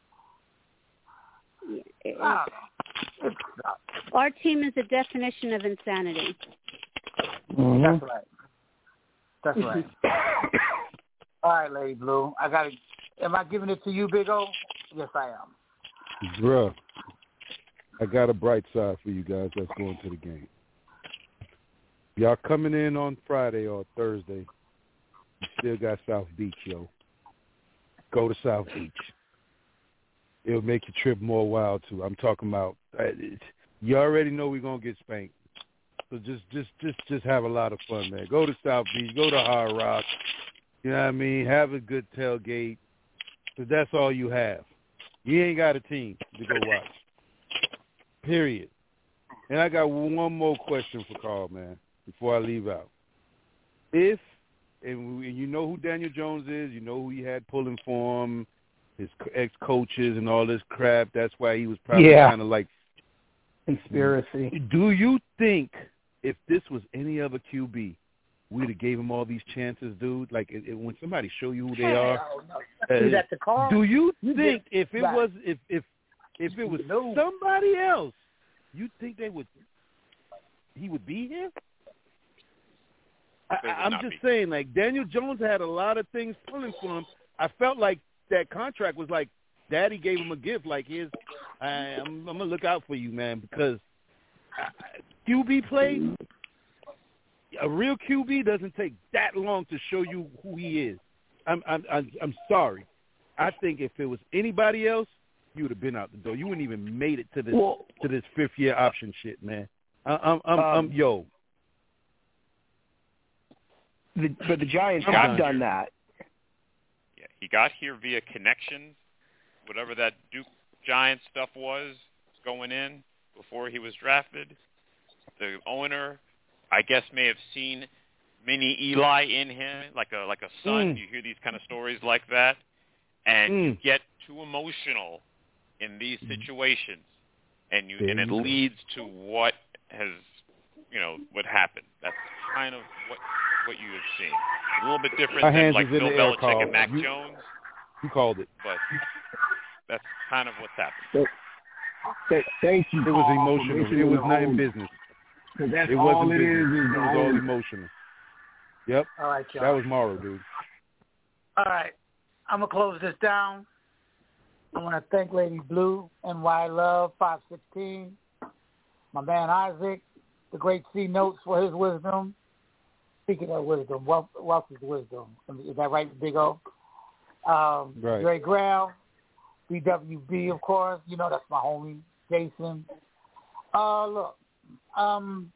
Yeah, it, oh, it's, our team is the definition of insanity. Mm-hmm. That's right. That's right. All right, Lady Blue. I got to. Am I giving it to you, Big O? Yes, I am. Bruh, I got a bright side for you guys that's going to the game. Y'all coming in on Friday or Thursday, you still got South Beach, yo. Go to South Beach. It'll make your trip more wild, too. I'm talking about, you already know we're going to get spanked. So just, just, just, just have a lot of fun, man. Go to South Beach. Go to Hard Rock. You know what I mean? Have a good tailgate. Because that's all you have. You ain't got a team to go watch. Period. And I got one more question for Carl, man, before I leave out. If, and you know who Daniel Jones is, you know who he had pulling for him, his ex-coaches and all this crap, that's why he was probably yeah. kind of like... Conspiracy. Do you think if this was any other Q B, we'd have gave him all these chances, dude? Like, it, it, when somebody show you who they are... No. Uh, that the call? Do you, you think did, if it right. was... if if If it was no. somebody else, you think they would? He would be here? I, I'm just be. saying, like Daniel Jones had a lot of things pulling for him. I felt like that contract was like Daddy gave him a gift. Like his, I, I'm, I'm gonna look out for you, man, because Q B play. A real Q B doesn't take that long to show you who he is. I'm, I'm, I'm, I'm sorry. I think if it was anybody else, you would have been out the door. You wouldn't even made it to this well, to this fifth year option shit, man. I, I'm, I'm, um, I'm, yo. The, but the Giants have done that. Yeah, he got here via connections, whatever that Duke Giants stuff was going in before he was drafted. The owner, I guess, may have seen mini Eli in him, like a like a son. Mm. You hear these kind of stories like that, and mm. you get too emotional in these situations, and you and it leads to what has, you know, what happened. That's kind of what what you have seen. A little bit different My than like Bill Belichick Belichick and Mac you, Jones. You called it, but that's kind of what's happened. Thank you. It was emotional. It was not in business. That's it all wasn't it business. is. is it was all emotional. Yep. All right, y'all. That was Morrow, dude. All right. I'm going to close this down. I want to thank Lady Blue, N Y Love five sixteen, my man Isaac, the great C Notes for his wisdom. Speaking of wisdom, wealth, wealth is wisdom. Is that right, Big O? Um, right. Dre Graham, B W B, of course. You know that's my homie, Jason. Uh, look, um...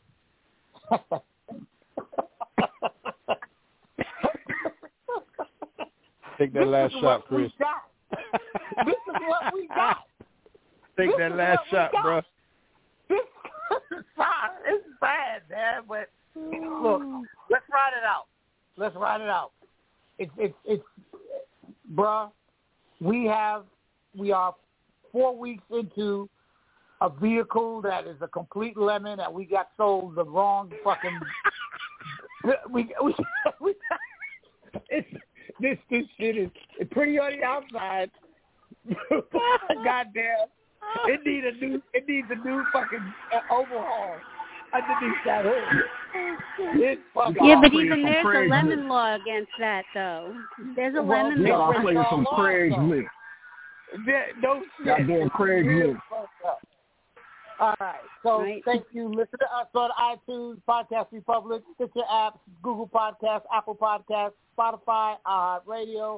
Take that last shot, Chris. This is what we got. Take this that last shot, bro. This it's bad, man. But look, let's ride it out. Let's ride it out. It's it's it's, bruh. We have we are four weeks into a vehicle that is a complete lemon that we got sold the wrong fucking. we we we. It's, this this shit is pretty on the outside. Goddamn. it needs a new. It needs a new fucking uh, overhaul underneath that hood. It's fucking yeah, but even there's a lemon law against that, though. There's a well, lemon Yeah, law. I'll play some Craigslist. No shit. Goddamn Craigslist. All right. So Right. thank you. Listen to us on iTunes, Podcast Republic, Stitcher apps, Google Podcasts, Apple Podcasts, Spotify, uh, radio.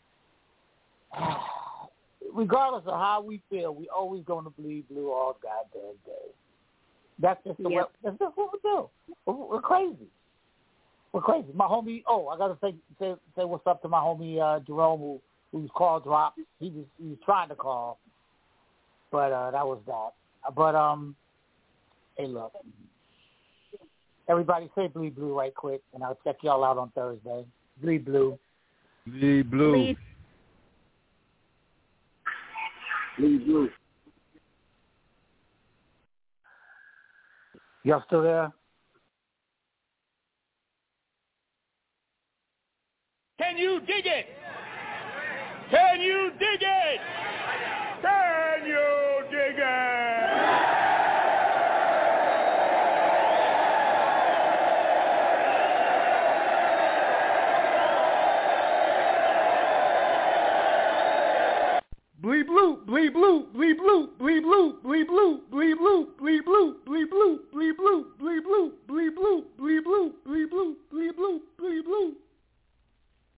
Regardless of how we feel, we always going to bleed blue all goddamn day. That's just the Yep. way, that's just what we do. We're, we're crazy. We're crazy. My homie. Oh, I gotta say say, say what's up to my homie uh, Jerome, who whose call dropped. He was he was trying to call, but uh, that was that. But um, hey, look, everybody say bleed blue right quick, and I'll check y'all out on Thursday. Bleed blue. Bleed blue. Bleed. Bleed blue. Y'all still there? Can you dig it? Can you dig it? Can you dig it? Bleed blue, bleed blue, bleed blue, bleed blue, bleed blue, bleed blue, bleed blue, bleed blue, bleed blue, bleed blue, bleed blue.